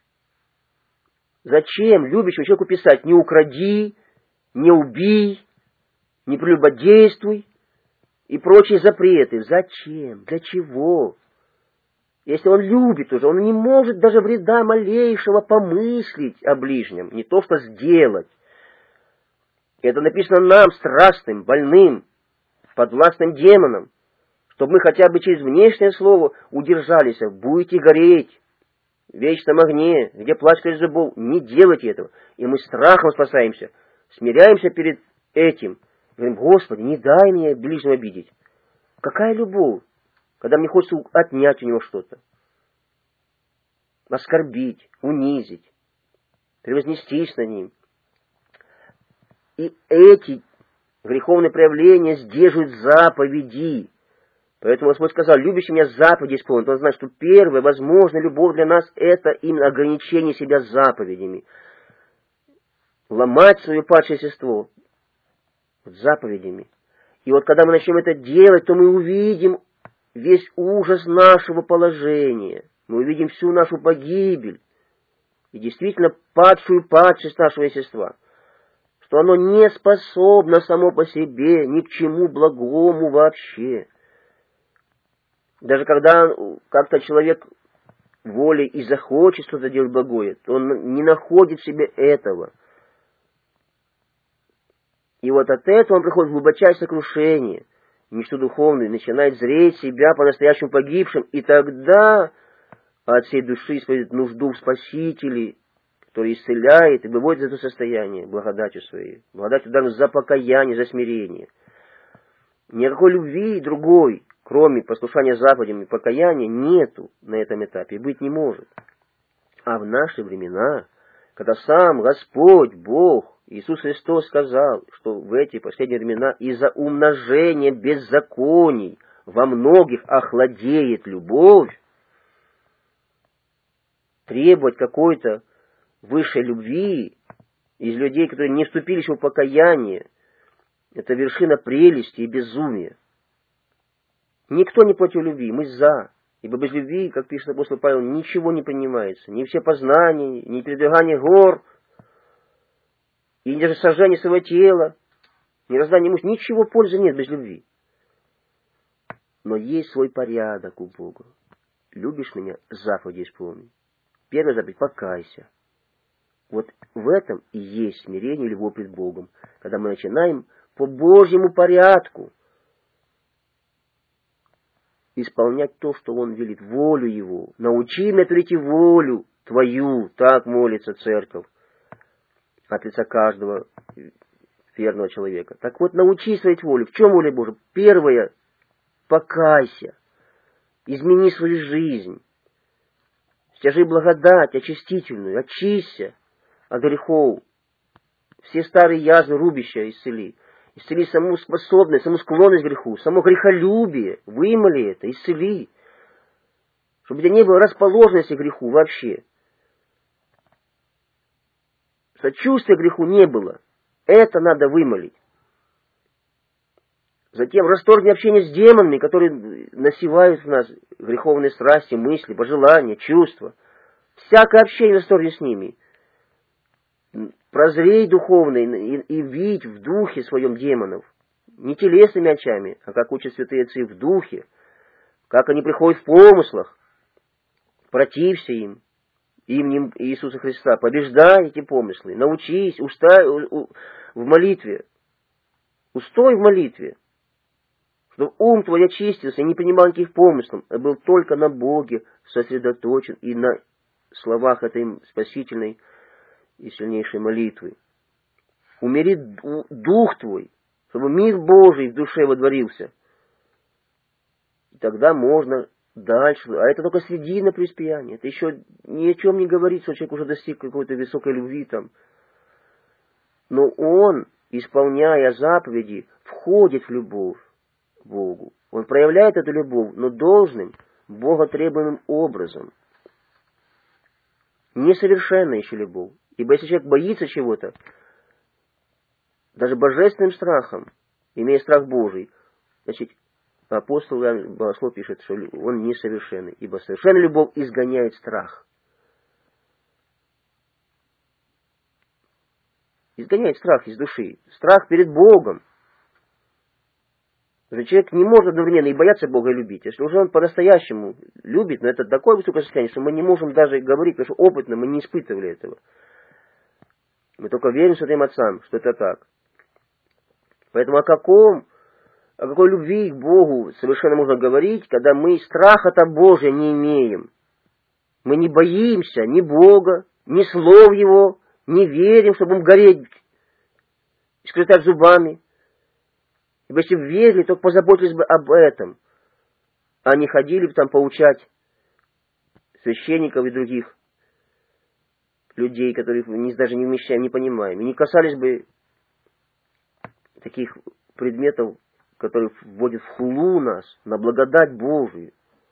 Speaker 1: Зачем любящему человеку писать: не укради, не убей, не прелюбодействуй и прочие запреты? Зачем? Для чего? Если он любит уже, он не может даже вреда малейшего помыслить о ближнем, не то что сделать. Это написано нам, страстным, больным, подвластным демонам, чтобы мы хотя бы через внешнее слово удержались. Будете гореть в вечном огне, где плач сквозь зубов. Не делайте этого. И мы страхом спасаемся, смиряемся перед этим. Говорим: Господи, не дай мне ближнего обидеть. Какая любовь, когда мне хочется отнять у него что-то, оскорбить, унизить, превознестись над ним. И эти греховные проявления сдерживают заповеди. Поэтому Господь сказал: любящий меня заповеди исполнит. Он знает, что первая возможная любовь для нас — это именно ограничение себя заповедями. Ломать свое падшее естество заповедями. И вот когда мы начнем это делать, то мы увидим весь ужас нашего положения. Мы увидим всю нашу погибель. И действительно падшую падшесть нашего естества. Что оно не способно само по себе ни к чему благому вообще. Даже когда как-то человек волей и захочет что-то делать благое, то он не находит в себе этого. И вот от этого он приходит в глубочайшее сокрушение, мечту духовную, начинает зреть себя по-настоящему погибшим, и тогда а от всей души исповедует нужду в Спасителе, который исцеляет и выводит из этого состояния благодатью своей. Благодатью данной за покаяние, за смирение. Никакой любви другой, кроме послушания заповедям и покаяния, нету на этом этапе и быть не может. А в наши времена, когда сам Господь, Бог, Иисус Христос сказал, что в эти последние времена из-за умножения беззаконий во многих охладеет любовь, требовать какой-то высшей любви из людей, которые не вступили еще в покаяние, это вершина прелести и безумия. Никто не против любви, мы за. Ибо без любви, как пишет апостол Павел, ничего не понимается. Ни все познания, ни передвигание гор, и даже сожжение своего тела, ни раздание имущества. Ничего пользы нет без любви. Но есть свой порядок у Бога. Любишь меня, заповеди исполни. Первая заповедь — покайся. Вот в этом и есть смирение и любовь пред Богом. Когда мы начинаем по Божьему порядку исполнять то, что Он велит, волю Его. Научи меня творить волю Твою, так молится церковь от лица каждого верного человека. Так вот, научи творить волю. В чем воля Божия? Первое — покайся, измени свою жизнь, стяжи благодать очистительную, очисься от грехов, все старые язвы рубища исцели. Исцели саму способность, саму склонность к греху, само грехолюбие. Вымоли это, исцели. Чтобы у тебя не было расположенности к греху вообще. Сочувствия к греху не было. Это надо вымолить. Затем расторгни общение с демонами, которые насевают в нас греховные страсти, мысли, пожелания, чувства. Всякое общение расторгни с ними. Прозрей духовно и, и видь в духе своем демонов. Не телесными очами, а как учат святые отцы, в духе. Как они приходят в помыслах. Протився им, именем Иисуса Христа. Побеждай эти помыслы. Научись, устай в молитве. Устой в молитве. Чтобы ум твой очистился и не принимал никаких помыслов, а был только на Боге сосредоточен и на словах этой спасительной и сильнейшей молитвы. Умери дух твой, чтобы мир Божий в душе водворился. И тогда можно дальше. А это только средина преуспеяния. Это еще ни о чем не говорит, что человек уже достиг какой-то высокой любви там. Но он, исполняя заповеди, входит в любовь к Богу. Он проявляет эту любовь, но должным, боготребуемым образом. Несовершенная еще любовь. Ибо если человек боится чего-то, даже божественным страхом, имея страх Божий, значит, апостол Иоанн Богослов пишет, что он несовершенный, ибо совершенная любовь изгоняет страх. Изгоняет страх из души. Страх перед Богом. Потому что человек не может одновременно и бояться Бога, и любить. Если уже он по-настоящему любит, но это такое высокое состояние, что мы не можем даже говорить, потому что опытно мы не испытывали этого. Мы только верим святым отцам, что это так. Поэтому о каком, о какой любви к Богу совершенно можно говорить, когда мы страха-то Божия не имеем. Мы не боимся ни Бога, ни слов Его, не верим, чтобы им гореть и скрежетать зубами. Ибо если бы верили, то позаботились бы об этом, а не ходили бы там поучать священников и других людей, которых мы даже не вмещаем, не понимаем. И не касались бы таких предметов, которые вводят в хулу нас, на благодать Божию.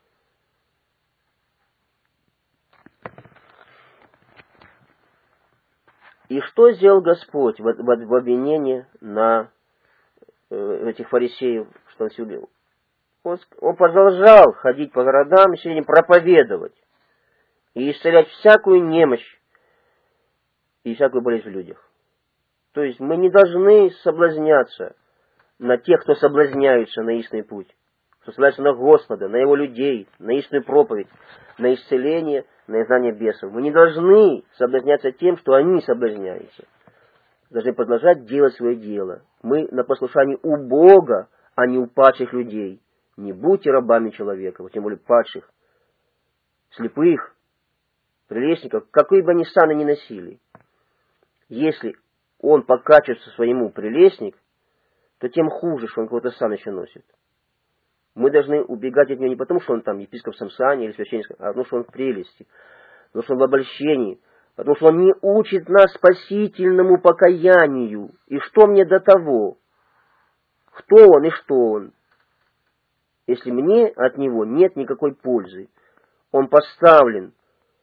Speaker 1: И что сделал Господь в, в, в обвинении на э, этих фарисеев, что он сюда? Он, он продолжал ходить по городам и сегодня проповедовать и исцелять всякую немощь и всякую болезнь в людях. То есть мы не должны соблазняться на тех, кто соблазняются на истинный путь, кто соблазняется на Господа, на Его людей, на истинную проповедь, на исцеление, на изгнание бесов. Мы не должны соблазняться тем, что они соблазняются. Должны продолжать делать свое дело. Мы на послушании у Бога, а не у падших людей. Не будьте рабами человека, тем более падших. слепых, прелестников, какой бы они саны ни носили. Если он по качеству своему прелестник, то тем хуже, что он какой-то сан еще носит. Мы должны убегать от него не потому, что он там епископ в самсане или священник, а потому, что он в прелести, потому, что он в обольщении, потому, что он не учит нас спасительному покаянию. И что мне до того? Кто он и что он? Если мне от него нет никакой пользы, он поставлен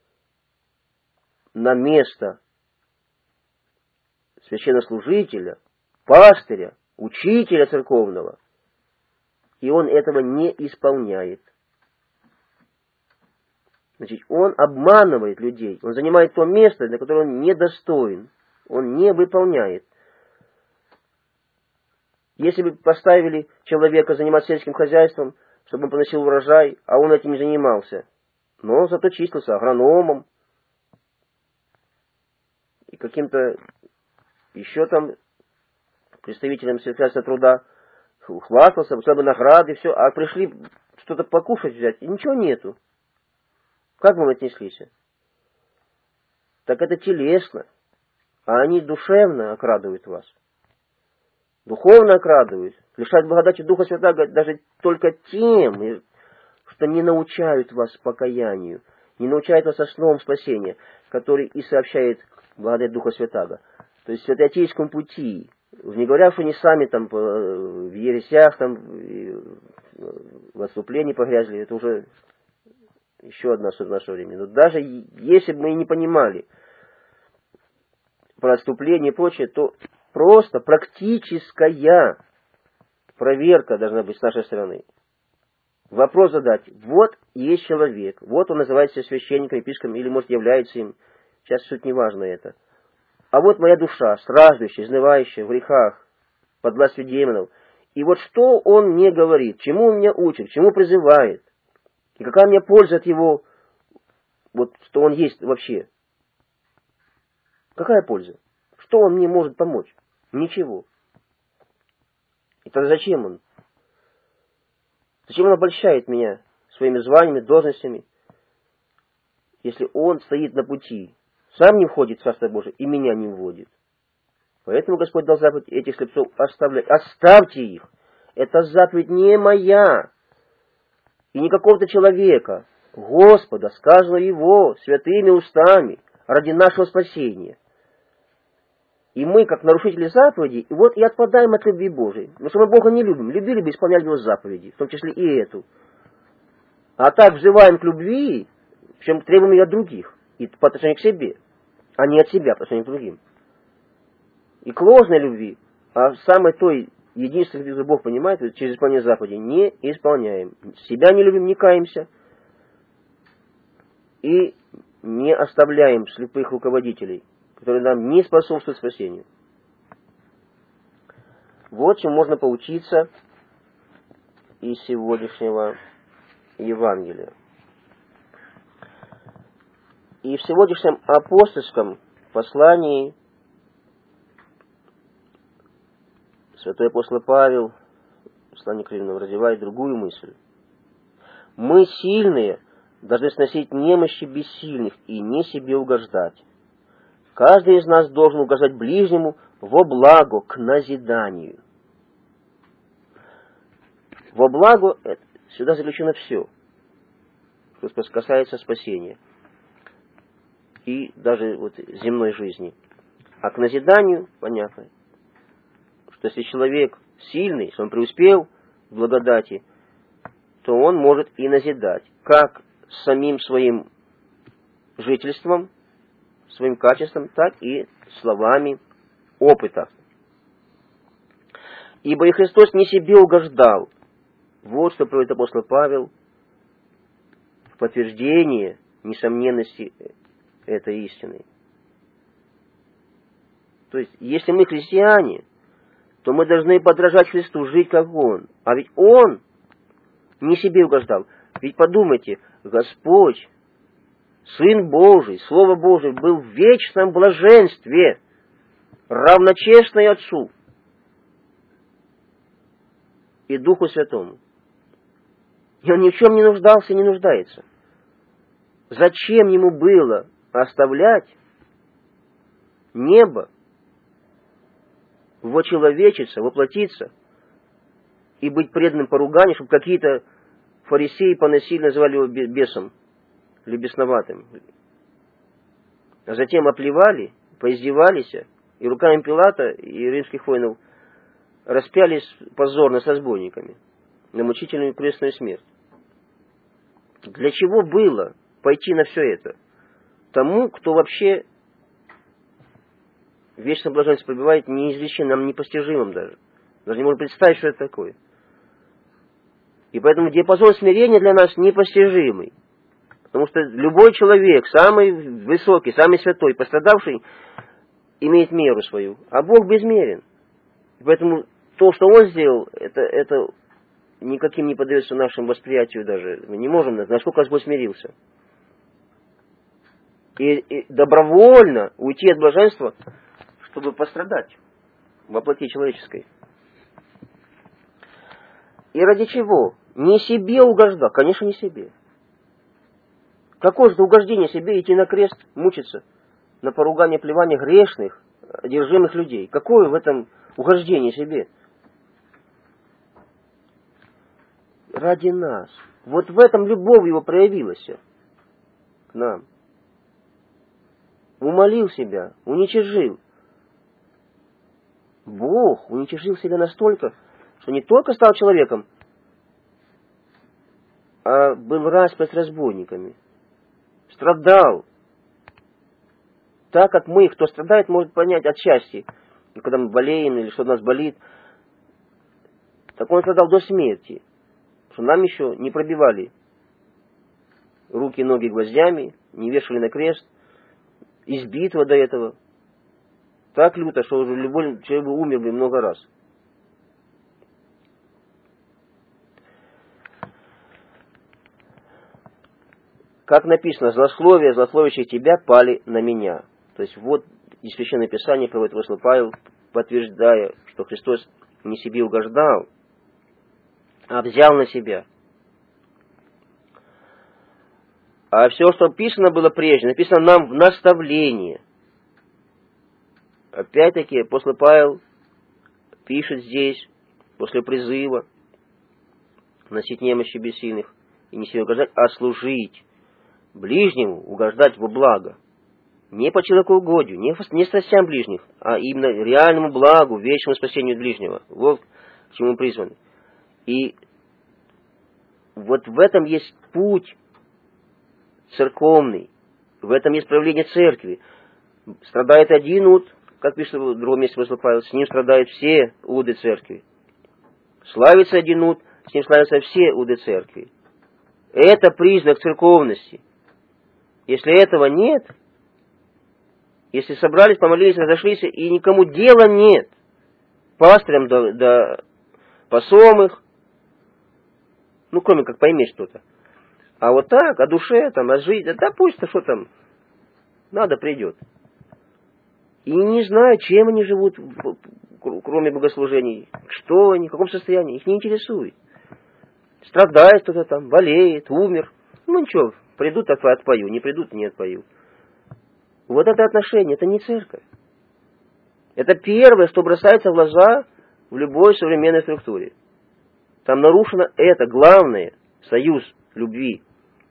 Speaker 1: на место священнослужителя, пастыря, учителя церковного, и он этого не исполняет. Значит, он обманывает людей, он занимает то место, на которое он недостоин, он не выполняет. Если бы поставили человека заниматься сельским хозяйством, чтобы он приносил урожай, а он этим не занимался, но зато числился агрономом и каким-то еще там представителем сельскохозяйственного труда, хвастался, бы награды, все, а пришли что-то покушать взять, и ничего нету. Как вам отнеслись? Так это телесно, а они душевно окрадывают вас. Духовно окрадывают, лишают благодати Духа Святаго даже только тем, что не научают вас покаянию, не научают вас основам спасения, который и сообщает благодать Духа Святаго. То есть святоотеческому пути, не говоря, что они сами там в ересях, там, в отступлении погрязли, это уже еще одна особенность нашего времени. Но даже если бы мы не понимали про отступление и прочее, то просто практическая проверка должна быть с нашей стороны. Вопрос задать. Вот есть человек, вот он называется священником, епископом, или, может, является им. Сейчас суть не важно это. А вот моя душа, страждущая, изнывающая в грехах, под властью демонов. И вот что он мне говорит, чему он меня учит, к чему призывает, и какая мне польза от его, вот что он есть вообще. Какая польза? Что он мне может помочь? Ничего. И тогда зачем он? Зачем он обольщает меня своими званиями, должностями, если он стоит на пути, сам не входит в Царство Божие и меня не вводит? Поэтому Господь дал заповедь этих слепцов оставлять. Оставьте их. Это заповедь не моя и не какого-то человека. Господа, сказано Его святыми устами ради нашего спасения. И мы, как нарушители заповедей, и вот и отпадаем от любви Божией. Потому что мы Бога не любим. Любили бы, исполняли Его заповеди, в том числе и эту. А так взываем к любви, причем требуем ее от других, и по отношению к себе, а не от себя по отношению к другим. И к ложной любви, а самой той единственной любви, Бог понимает, через исполнение заповедей, не исполняем. Себя не любим, не каемся. И не оставляем слепых руководителей, которые нам не способствуют спасению. Вот чем можно поучиться из сегодняшнего Евангелия. И в сегодняшнем апостольском послании святой апостол Павел, послание к римлянам, развивает другую мысль. Мы, сильные, должны сносить немощи бессильных и не себе угождать. Каждый из нас должен угождать ближнему во благо, к назиданию. Во благо сюда заключено все, что касается спасения и даже вот земной жизни. А к назиданию понятно, что если человек сильный, если он преуспел в благодати, то он может и назидать, как самим своим жительством, своим качеством, так и словами опыта. Ибо и Христос не себе угождал. Вот что приводит апостол Павел в подтверждение несомненности этой истины. То есть, если мы христиане, то мы должны подражать Христу, жить как Он. А ведь Он не себе угождал. Ведь подумайте, Господь, Сын Божий, Слово Божие, был в вечном блаженстве, равночестный Отцу и Духу Святому. И Он ни в чем не нуждался и не нуждается. Зачем ему было оставлять небо, вочеловечиться, воплотиться и быть преданным поруганию, чтобы какие-то фарисеи поносили, называли его бесом или бесноватым. А затем оплевали, поиздевались, и руками Пилата и римских воинов распялись позорно со разбойниками на мучительную крестную смерть. Для чего было пойти на все это? Тому, кто вообще в вечном блаженстве пребывает неизлечимым, нам непостижимым даже. Даже не можем представить, что это такое. И поэтому диапазон смирения для нас непостижимый. Потому что любой человек, самый высокий, самый святой, пострадавший, имеет меру свою. А Бог безмерен. И поэтому то, что Он сделал, это, это никаким не поддается нашему восприятию даже. Мы не можем, насколько Господь смирился. И, и добровольно уйти от блаженства, чтобы пострадать во плоти человеческой. И ради чего? Не себе угождать, конечно, не себе. Какое же угождение себе идти на крест, мучиться на поругание, плевание грешных, одержимых людей? Какое в этом угождение себе? Ради нас. Вот в этом любовь его проявилась к нам. Умолил себя, уничижил. Бог уничижил себя настолько, что не только стал человеком, а был распят разбойниками. Страдал. Так как мы, кто страдает, может понять отчасти. И когда мы болеем или что у нас болит, так он страдал до смерти. Что нам еще не пробивали руки и ноги гвоздями, не вешали на крест, избитого до этого. Так люто, что уже любой человек бы умер бы много раз. Как написано, злословие, злословящих тебя пали на меня. То есть вот из Священного Писания приводит апостол Павел, подтверждая, что Христос не себе угождал, а взял на себя. А все, что написано было прежде, написано нам в наставлении. Опять-таки апостол Павел пишет здесь, после призыва, носить немощи бессильных и не себе угождать, а служить ближнему, угождать во благо. Не по человекоугодию, не, не страстям ближних, а именно реальному благу, вечному спасению ближнего. Вот к чему мы призваны. И вот в этом есть путь церковный, в этом есть правление церкви. Страдает один уд, как пишет в другом месте апостол Павел, с ним страдают все уды церкви. Славится один уд, с ним славятся все уды церкви. Это признак церковности. Если этого нет, если собрались, помолились, разошлись, и никому дела нет, пастырям до, до посомых, ну, кроме как пойми что-то. А вот так, о душе, там, о жизни, да пусть-то что там, надо, придет. И не знаю, чем они живут, кроме богослужений, что они, в каком состоянии, их не интересует. Страдает кто-то там, болеет, умер. Ну ничего, придут, так отпою, не придут, не отпою. Вот это отношение, это не церковь. Это первое, что бросается в глаза в любой современной структуре. Там нарушено это, главное, союз любви.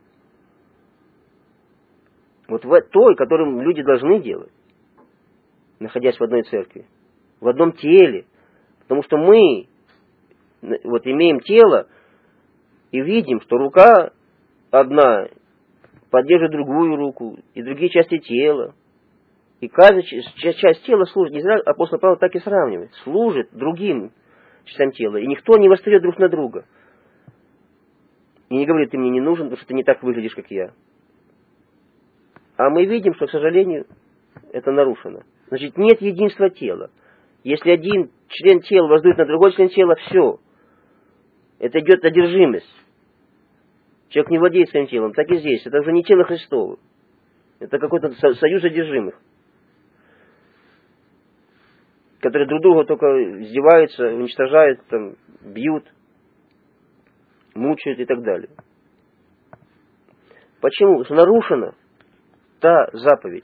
Speaker 1: Вот в той, которым люди должны делать, находясь в одной церкви, в одном теле. Потому что мы вот имеем тело и видим, что рука одна поддерживает другую руку, и другие части тела. И каждая часть тела служит, не зря апостол Павел так и сравнивает, служит другим частям тела. И никто не восстает друг на друга. И не говорит, ты мне не нужен, потому что ты не так выглядишь, как я. А мы видим, что, к сожалению, это нарушено. Значит, нет единства тела. Если один член тела воздует на другой член тела, все. Это идет одержимость. Человек не владеет своим телом, так и здесь. Это уже не тело Христово. Это какой-то союз одержимых, которые друг друга только издеваются, уничтожают, там, бьют, мучают и так далее. Почему? Потому что нарушена та заповедь.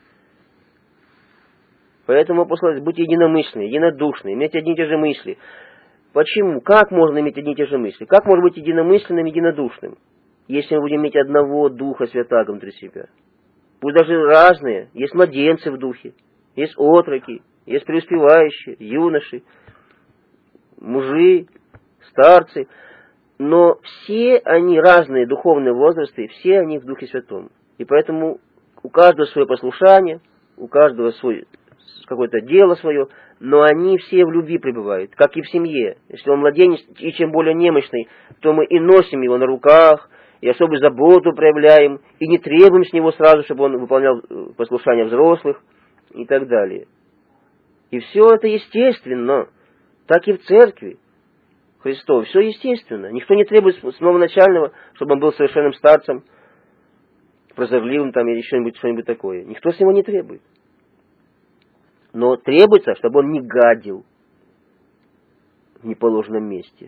Speaker 1: Поэтому апостол, будьте единомысленны, единодушны, иметь одни и те же мысли. Почему? Как можно иметь одни и те же мысли? Как можно быть единомысленным, единодушным, если мы будем иметь одного Духа Святаго внутри себя? Пусть даже разные. Есть младенцы в духе, есть отроки, есть преуспевающие, юноши, мужи, старцы. Но все они разные духовные возрасты, все они в Духе Святом. И поэтому у каждого свое послушание, у каждого свое какое-то дело свое, но они все в любви пребывают, как и в семье. Если он младенец и чем более немощный, то мы и носим его на руках, и особую заботу проявляем, и не требуем с него сразу, чтобы он выполнял послушание взрослых и так далее. И все это естественно, так и в церкви Христовой. Все естественно. Никто не требует с новоначального, чтобы он был совершенным старцем, прозорливым там или что-нибудь, что-нибудь такое. Никто с него не требует. Но требуется, чтобы он не гадил в неположенном месте.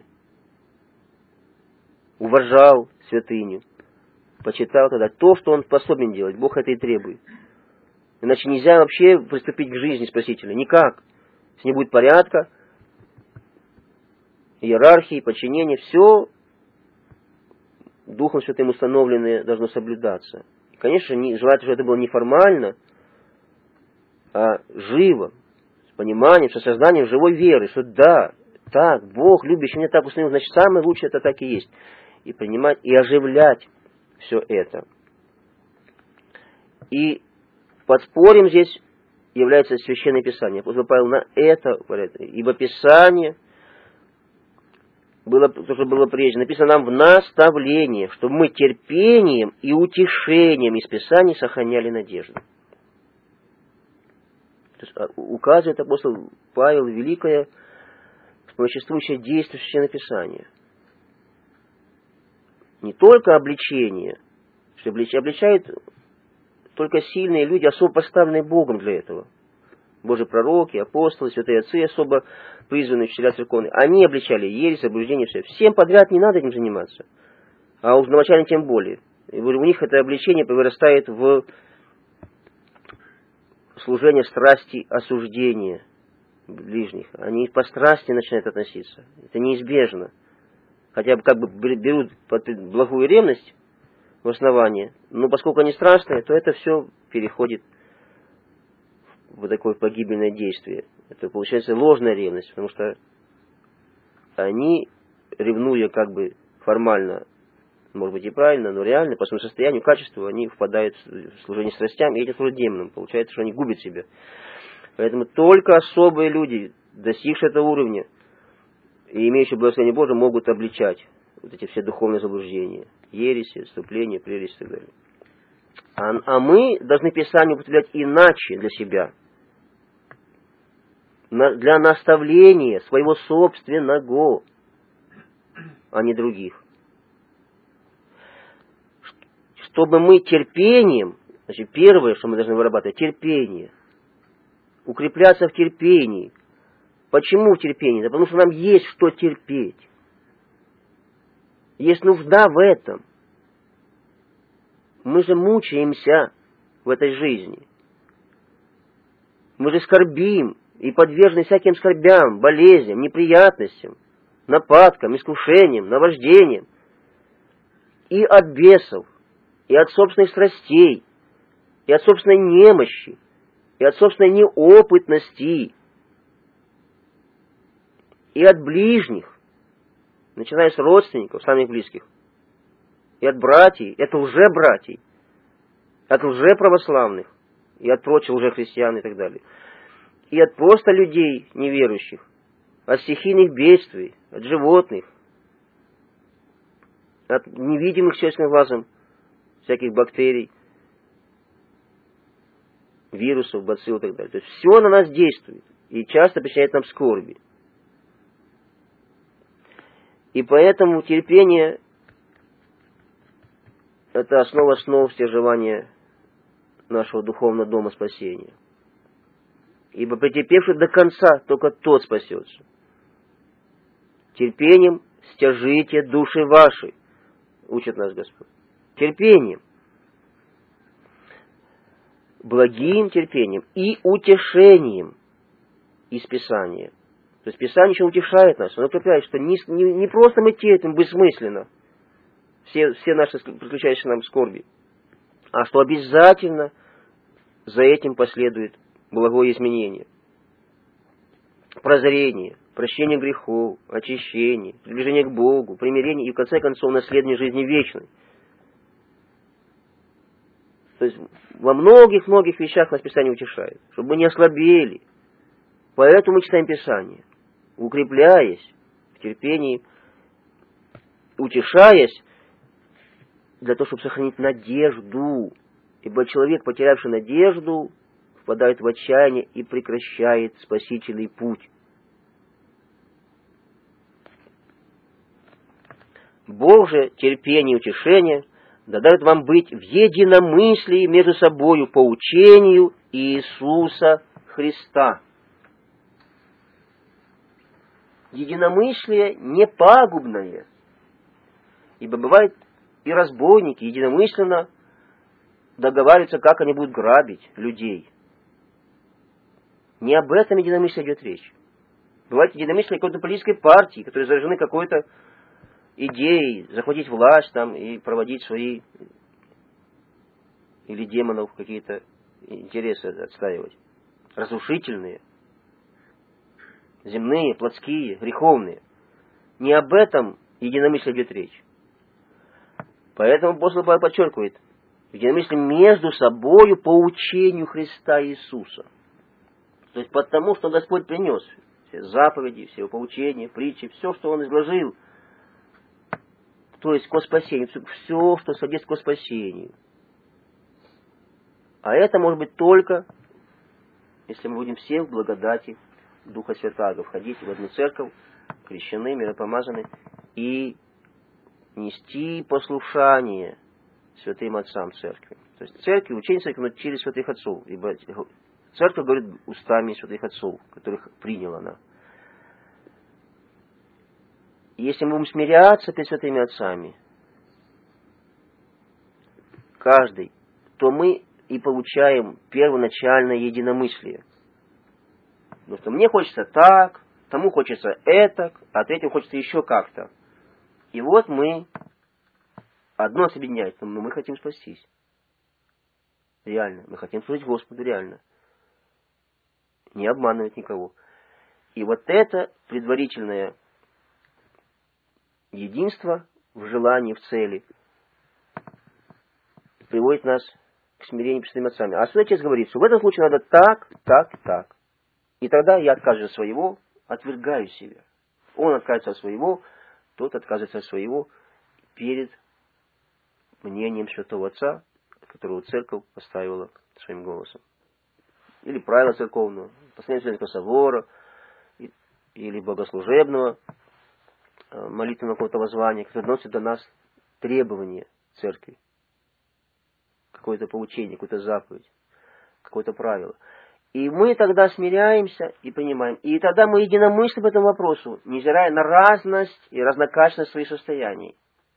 Speaker 1: Уважал святыню, почитал тогда то, что он способен делать. Бог это и требует. Иначе нельзя вообще приступить к жизни Спасителя. Никак. Если не будет порядка, иерархии, подчинения, все Духом Святым установленное должно соблюдаться. И, конечно, не, желательно, чтобы это было не формально, а живо, с пониманием, с осознанием живой веры, что да, так, Бог любящий меня так установил, значит, самое лучшее это так и есть. И принимать, и оживлять все это. И подспорьем здесь является Священное Писание. Апостол Павел на это говорит, ибо Писание, было, то, что было прежде, написано нам в наставлении, чтобы мы терпением и утешением из Писаний сохраняли надежду. То есть указывает апостол Павел великое существующее действие Священного Писания. Не только обличение, что обличают только сильные люди, особо поставленные Богом для этого. Божьи пророки, апостолы, святые отцы, особо призванные учителя церковные. Они обличали ересь, заблуждение, все. Всем подряд не надо этим заниматься. А уж новоначальным тем более. И у них это обличение вырастает в служение страсти осуждения ближних. Они по страсти начинают относиться. Это неизбежно. Хотя бы как бы берут под благую ревность в основании, но поскольку они страстные, то это все переходит в такое погибельное действие. Это получается ложная ревность, потому что они, ревнуя как бы формально, может быть и правильно, но реально, по своему состоянию, качеству, они впадают в служение страстям, и этим служат демонам. Получается, что они губят себя. Поэтому только особые люди, достигшие этого уровня, и имеющие благословение Божие, могут обличать вот эти все духовные заблуждения, ереси, отступления, прелесть и так далее. А, а мы должны Писание употреблять иначе для себя, на, для наставления своего собственного, а не других. Чтобы мы терпением, значит, первое, что мы должны вырабатывать, терпение, укрепляться в терпении. Почему в терпении? Да потому что нам есть что терпеть. Есть нужда в этом. Мы же мучаемся в этой жизни. Мы же скорбим и подвержены всяким скорбям, болезням, неприятностям, нападкам, искушениям, наваждениям. И от бесов, и от собственных страстей, и от собственной немощи, и от собственной неопытности, и от ближних, начиная с родственников, самых близких, и от братьев, от лже-братьев, от лже-православных, и от прочих лже-христиан и так далее, и от просто людей неверующих, от стихийных бедствий, от животных, от невидимых человеческим глазом всяких бактерий, вирусов, бацилл и так далее. То есть все на нас действует и часто причиняет нам скорби. И поэтому терпение – это основа основ стяжевания нашего духовного дома спасения. Ибо претерпевший до конца, только тот спасется. Терпением стяжите души ваши, учит нас Господь. Терпением. благим терпением и утешением из Писания. То есть Писание еще утешает нас, оно укрепляет, что не, не, не просто мы терпим бессмысленно все, все наши приключающиеся нам скорби, а что обязательно за этим последует благое изменение, прозрение, прощение грехов, очищение, приближение к Богу, примирение и, в конце концов, наследие жизни вечной. То есть во многих-многих вещах нас Писание утешает, чтобы мы не ослабели. Поэтому мы читаем Писание, укрепляясь в терпении, утешаясь, для того, чтобы сохранить надежду. Ибо человек, потерявший надежду, впадает в отчаяние и прекращает спасительный путь. Бог же терпение и утешение да дает вам быть в единомыслии между собою по учению Иисуса Христа. Единомыслие не пагубное, ибо бывает и разбойники единомысленно договариваются, как они будут грабить людей. Не об этом единомыслие идет речь. Бывает единомыслие какой-то политической партии, которые заражены какой-то идеей захватить власть там и проводить свои или демонов какие-то интересы отстаивать. Разрушительные, земные, плотские, греховные. Не об этом единомыслие идет речь. Поэтому апостол Павел подчеркивает, единомыслие между собою по учению Христа Иисуса. То есть потому, что Господь принес все заповеди, все его поучения, притчи, все, что Он изложил, то есть ко спасению, все, что содействует ко спасению. А это может быть только, если мы будем все в благодати Духа Святаго, входить в одну церковь, крещены, миропомазаны, и нести послушание святым отцам церкви. То есть церкви, учение церкви научили святых отцов, ибо церковь говорит устами святых отцов, которых приняла она. И если мы будем смиряться перед святыми отцами, каждый, то мы и получаем первоначальное единомыслие. Потому что мне хочется так, тому хочется этак, а третьему хочется еще как-то. И вот мы, одно нас объединяет, но мы хотим спастись. Реально. Мы хотим служить Господу реально. Не обманывать никого. И вот это предварительное единство в желании, в цели приводит нас к смирению перед своими отцами. А Святой Отец говорит, что в этом случае надо так, так, так. И тогда я откажусь от своего, отвергаю себя. Он отказывается от своего, тот отказывается от своего перед мнением Святого Отца, которого Церковь поставила своим голосом. Или правила церковного, последовательного собора, или богослужебного, молитвенного какого-то воззвания, которое доносит до нас требования церкви. Какое-то поучение, какую-то заповедь, какое-то правило. И мы тогда смиряемся и понимаем. И тогда мы единомыслим по этому вопросу, невзирая на разность и разнокачественность своих состояний.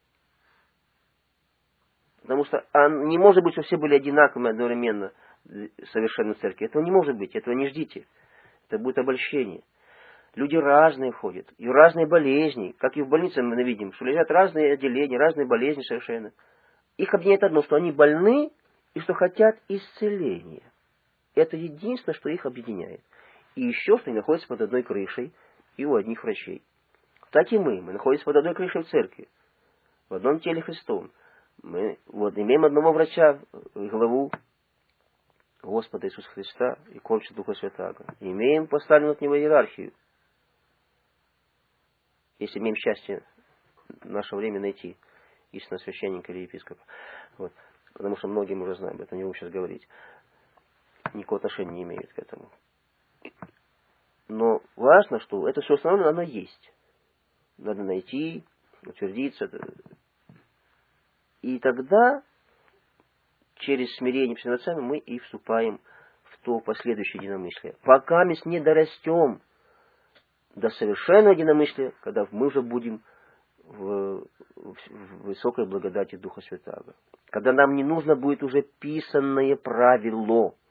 Speaker 1: Потому что не может быть, что все были одинаковыми одновременно совершенно в церкви. Этого не может быть, этого не ждите. Это будет обольщение. Люди разные ходят, и разные болезни. Как и в больнице мы видим, что лежат разные отделения, разные болезни совершенно. Их объединяет одно, что они больны и что хотят исцеления. Это единственное, что их объединяет. И еще, что они находятся под одной крышей и у одних врачей. Так и мы. Мы находимся под одной крышей в церкви. В одном теле Христовом. Мы вот, имеем одного врача, главу Господа Иисуса Христа и кормчего Духа Святаго. И имеем поставленную от Него иерархию. Если имеем счастье в наше время найти истинного священника или епископа. Вот. Потому что многие мы уже знаем, об этом не будем сейчас говорить. Никакого отношения не имеют к этому. Но важно, что это все основное, оно есть. Надо найти, утвердиться. И тогда, через смирение перед отцами, мы и вступаем в то последующее единомыслие. Пока мы не дорастем до совершенного единомыслия, когда мы уже будем в, в высокой благодати Духа Святаго. Когда нам не нужно будет уже писанное правило.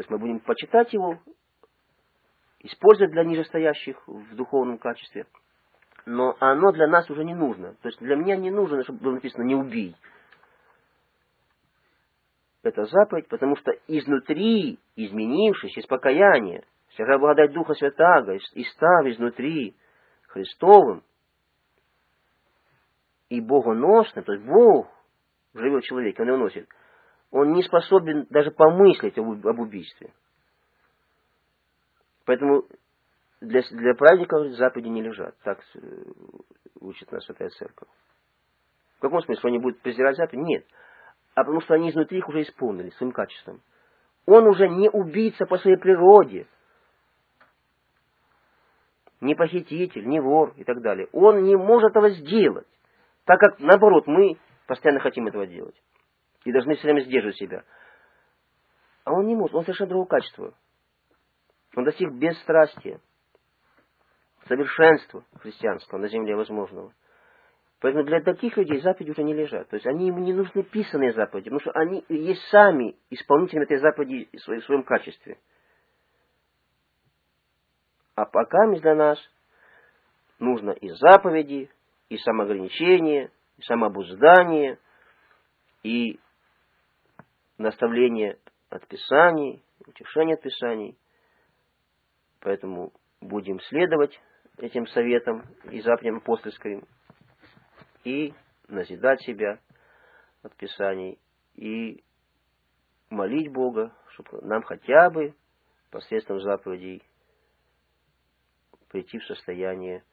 Speaker 1: есть мы будем почитать его, использовать для нижестоящих в духовном качестве. Но оно для нас уже не нужно. То есть для меня не нужно, чтобы было написано «не убий». Это заповедь, потому что изнутри, изменившись, из покаяния, всегда благодать Духа Святаго, и став изнутри Христовым и богоносным, то есть Бог живет в человеке, Он его носит, он не способен даже помыслить об, об убийстве. Поэтому для, для праведников заповеди не лежат. Так учит нас Святая Церковь. В каком смысле? Они будут презирать заповеди? Нет. А потому что они изнутри их уже исполнили своим качеством. Он уже не убийца по своей природе. Не похититель, не вор и так далее. Он не может этого сделать. Так как, наоборот, мы постоянно хотим этого делать. И должны все время сдерживать себя. А он не может. Он совершенно другого качества. Он достиг бесстрастия, совершенства христианского на земле возможного. Поэтому для таких людей заповеди уже не лежат. То есть они ему не нужны писанные заповеди, потому что они есть сами исполнители этой заповеди в своем качестве. А пока для нас нужно и заповеди, и самоограничение, и самообуздание, и наставление от Писаний, утешение от Писаний. Поэтому будем следовать этим советам и заповедям апостольским, и назидать себя от Писаний, и молить Бога, чтобы нам хотя бы посредством заповедей прийти в состояние,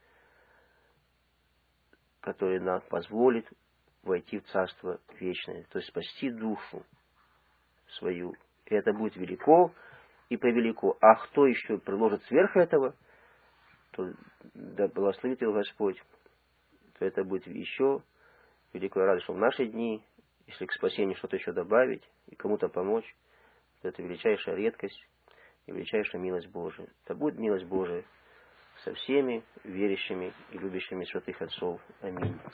Speaker 1: которое нам позволит войти в Царство Вечное, то есть спасти душу свою. И это будет велико и превелико. А кто еще приложит сверх этого, то да благословит его Господь, то это будет еще великая радость, что в наши дни, если к спасению что-то еще добавить и кому-то помочь, то это величайшая редкость и величайшая милость Божия. Это будет милость Божия со всеми верящими и любящими святых отцов. Аминь.